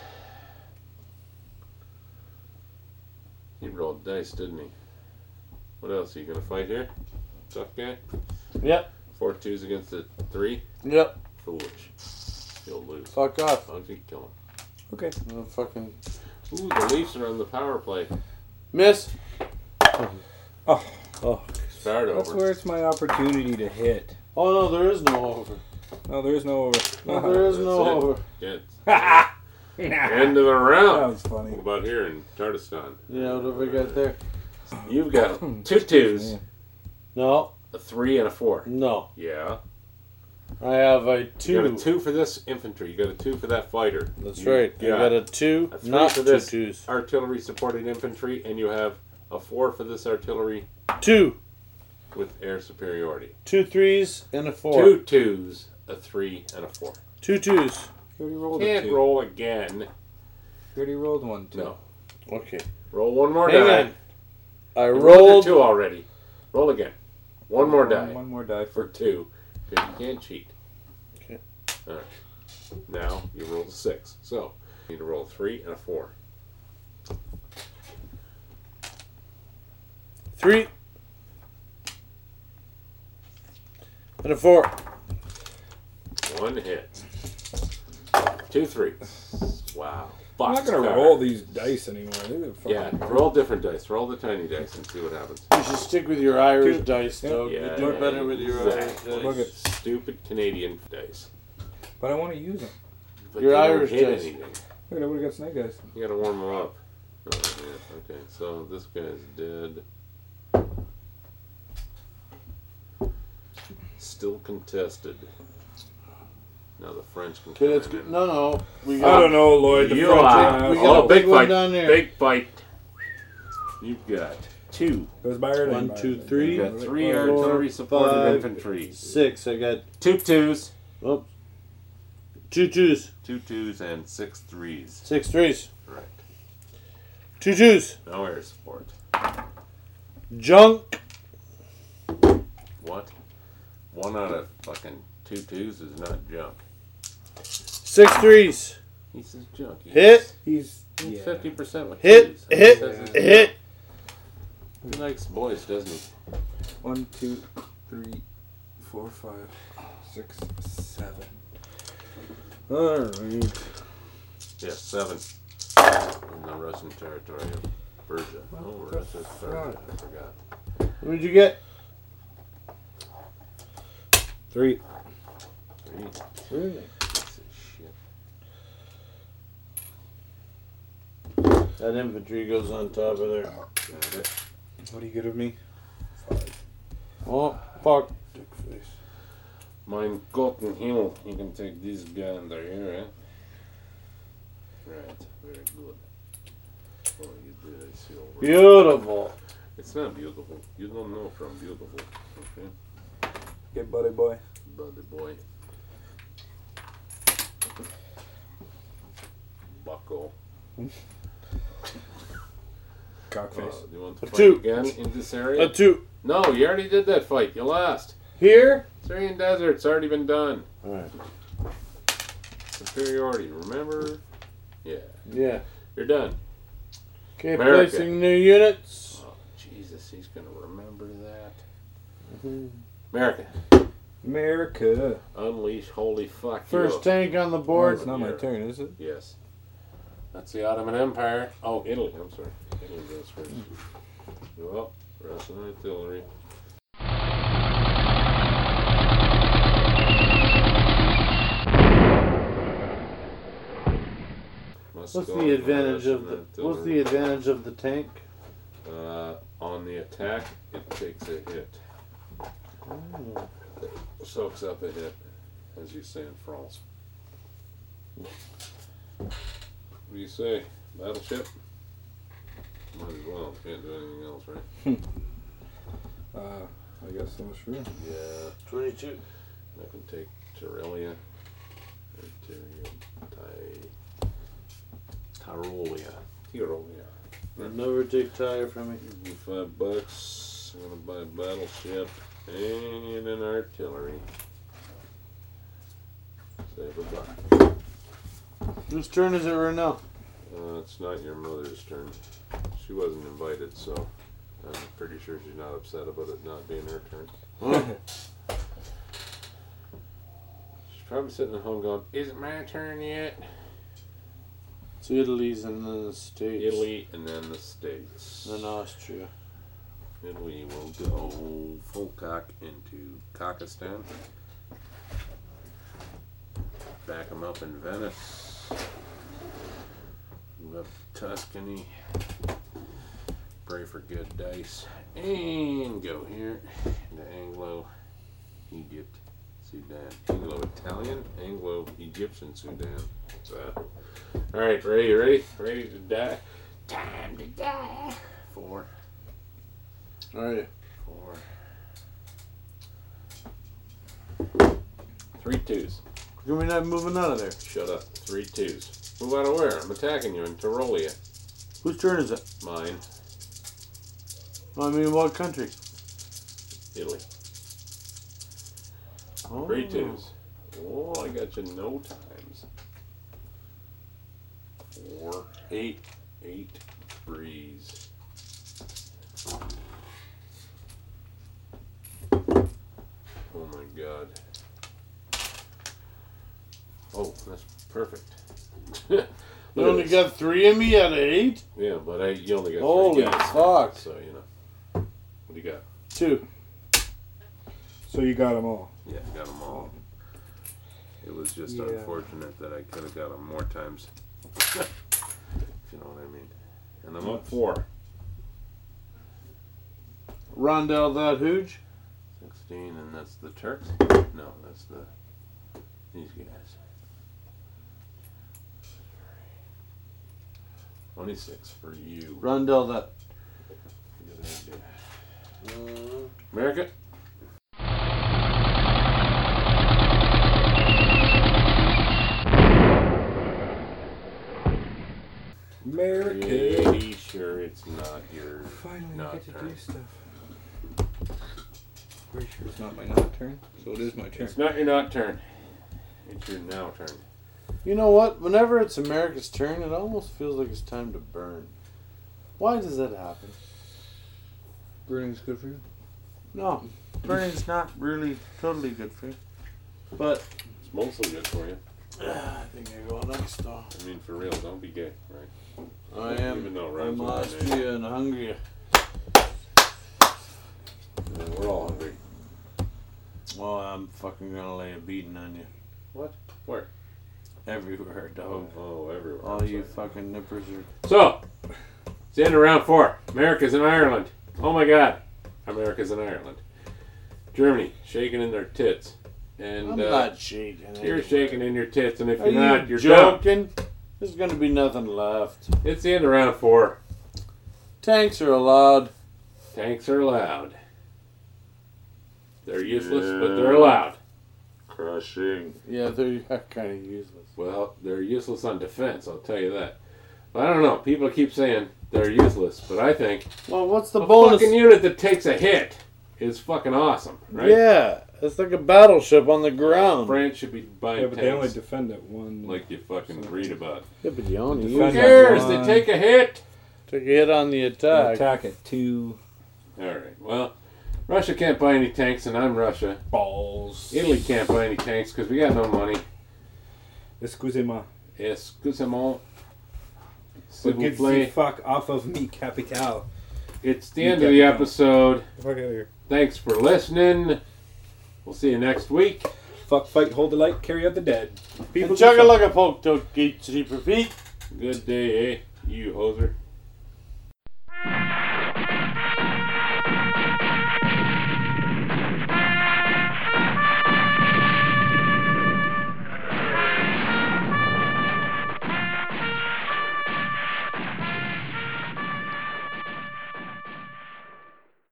He rolled dice, didn't he? What else? Are you going to fight here? Tough guy? Yep. 4 2s against a 3? Yep. Foolish. You'll lose. Fuck off. Why don't you kill him? Okay. Oh, fucking. Ooh, the Leafs are on the power play. Miss. Oh, Oh. Start that's over. where it's my opportunity to hit. Oh no, there is no over. No, there is no over. No, there is no That's it. over. Get end of the That round. was funny. What about here in Tardistan? Yeah, what have we got there? You've got 2 2s, Yeah. No. a 3, and a 4. No. Yeah. I have a You 2. got a 2 for this infantry. You got a 2 for that fighter. That's You right. I got a 2. a 3 Not for 2 this 2s. artillery supported infantry, and you have a 4 for this artillery 2. with air superiority. 2 3s and a 4. 2 2s, a 3, and a 4. 2 2s. You already rolled a Can't 2. roll again. You already rolled 1, 2. No. Okay. Roll one more Hang die. on. I You rolled rolled. your 2 already. Roll again. One more die. One more die For for 2. Because you can't cheat. Okay. Alright. Now you roll a 6. So you need to roll a 3 and a 4. 3. And a 4. 1 hit. 2 3s. Wow. I'm not Box gonna card. roll these dice anymore. They're fucking Yeah, roll different dice. Roll the tiny dice and see what happens. You should stick with your Irish Two. dice, though. Yeah, you do better with your Irish exactly. Look dice. at- Stupid Canadian dice. But I want to use them. But Your they don't Irish hit dice. anything. Look, I would have got snake eyes. You gotta warm them up. Oh, yeah. Okay, so this guy's dead. Still contested. Now the French can Okay, come let's in go. and- No. We I got. don't know, Lloyd. The You French are. we are- got Oh, a big big one fight. down there. Big fight. You've got 2. Goes by or 1, 2, 3. You got 3 4, artillery supported 5, infantry. 6. I got 2 2s. 2 2s. 2 2s and 6 3s. 6 3s. Right. 2 2s. No air support. Junk. What? 1 out of fucking 2 2s is not junk. 6 3s. He says junk. Hit. He's 50% with Hit. twos. Hit. Says it's Hit. junk. He likes boys, doesn't he? 1, 2, 3, 4, 5, 6, 7. Alright. Yes, 7. In the Russian territory of Persia. Oh, Russia's Persia. I forgot. What did you get? 3. 3. Really? Piece of shit. That infantry goes on top of there. Got it. What do you get of me? Oh, fuck. Dick face. Mein Gotten Himmel. You can take this guy under here, eh? Right, very good. Oh, you did, I see over. Beautiful. It's not beautiful. You don't know from beautiful. Okay? Get buddy boy. Buddy boy. Bucko. Cockface. Do you want to A fight 2. again in this area? A 2. No, you already did that fight. You lost. Here? Syrian Desert's already been done. Alright. Superiority, remember? Yeah. Yeah. You're done. Okay, America. placing new units. Oh, Jesus, he's going to remember that. Mhm. America. America. Unleash holy fuck First you. tank on the Oh, board. it's not my turn, is it? Yes. That's the Ottoman Empire. Oh, Italy. I'm sorry. Italy goes first. Well, Russian artillery. What's the advantage of the tank? On the attack, it takes a hit. Oh. Soaks up a hit, as you say in France. What do you say? Battleship? Might as well. Can't do anything else, right? I guess so, sure. Yeah. 22. I can take Tyrelia. Tyrolia. You'll never take tire from me. Give me $5. I'm gonna buy a battleship and an artillery. Save a buck. Whose turn is it right now? It's not your mother's turn. She wasn't invited, so I'm pretty sure she's not upset about it not being her turn. She's probably sitting at home going, "Is it my turn yet?" So Italy's in the States. Italy and then the States. Then Austria. Italy will go full cock into Kakistan. Back them up in Venice. Move up Tuscany. Pray for good dice. And go here into Anglo-Egypt, Sudan. Anglo-Italian, Anglo-Egyptian Sudan. Alright, ready? Ready to die? Time to die. 4. Alright. 4. 3 2s. Are we not moving out of there? Shut up. 3 2s. Move out of where? I'm attacking you in Tyrolia. Whose turn is it? Mine. I mean, what country? Italy. Oh. 3 2s. Oh, I got you no times. 4. 8. 8 3s. Oh my god. Oh, that's perfect. You only got 3 of me out of 8? Yeah, but you only got 3 Holy guys. fuck. So, you know. What do you got? 2. So you got them all. Yeah, got them all. It was just Yeah. unfortunate that I could have got them more times. If you know what I mean. And I'm up 4. Rondell that huge? 16, and that's the Turks? No, that's these guys. 26 for you. Rondell that. Good idea. America? America. Pretty sure it's not your Finally, I not get to turn. do stuff. Pretty sure it's not my not turn, so it is my turn. It's not your not turn. It's your now turn. You know what? Whenever it's America's turn, it almost feels like it's time to burn. Why does that happen? Burning's good for you. No, burning's not really totally good for you. But It's mostly good for you. I think I go next though. I mean, for real, don't be gay, right? I Even am though it from rhymes with my name. Austria and Hungary. Yeah, we're all hungry. Well, I'm fucking gonna lay a beating on you. What? Where? Everywhere, dog. Oh, everywhere. All I'm you sorry. fucking nippers are. So, it's the end of round 4. America's in Ireland. Oh my God. America's in Ireland. Germany, shaking in their tits. And I'm not shaking. you're anywhere. shaking in your tits, and if Are you're you not, you're dumb. joking? There's gonna be nothing left. It's the end of round 4. Tanks are allowed. Tanks are allowed. They're useless, but they're allowed. Crushing. Yeah, they're kind of useless. Well, they're useless on defense, I'll tell you that. But I don't know. People keep saying they're useless, but I think Well, what's the a bonus? fucking unit that takes a hit is fucking awesome, right? Yeah, it's like a battleship on the ground. France should be buying Yeah, but they only tanks defend it one. like you fucking read about. Yeah, but you only Defend Who use that cares? one. They take a hit. Take a hit on the attack. attack at 2 All right. Well, Russia can't buy any tanks, and I'm Russia. balls. Italy can't buy any tanks because we got no money. Excusez-moi. Excusez-moi. S'il But vous get the plaît. fuck off of me, Capital. It's the You end of the got it. episode. Fuck out of here. Thanks for listening. We'll see you next week. Fuck, fight, hold the light, carry out the dead. People Chugga like a poke, don't get cheap repeat. Good day, eh? You hoser.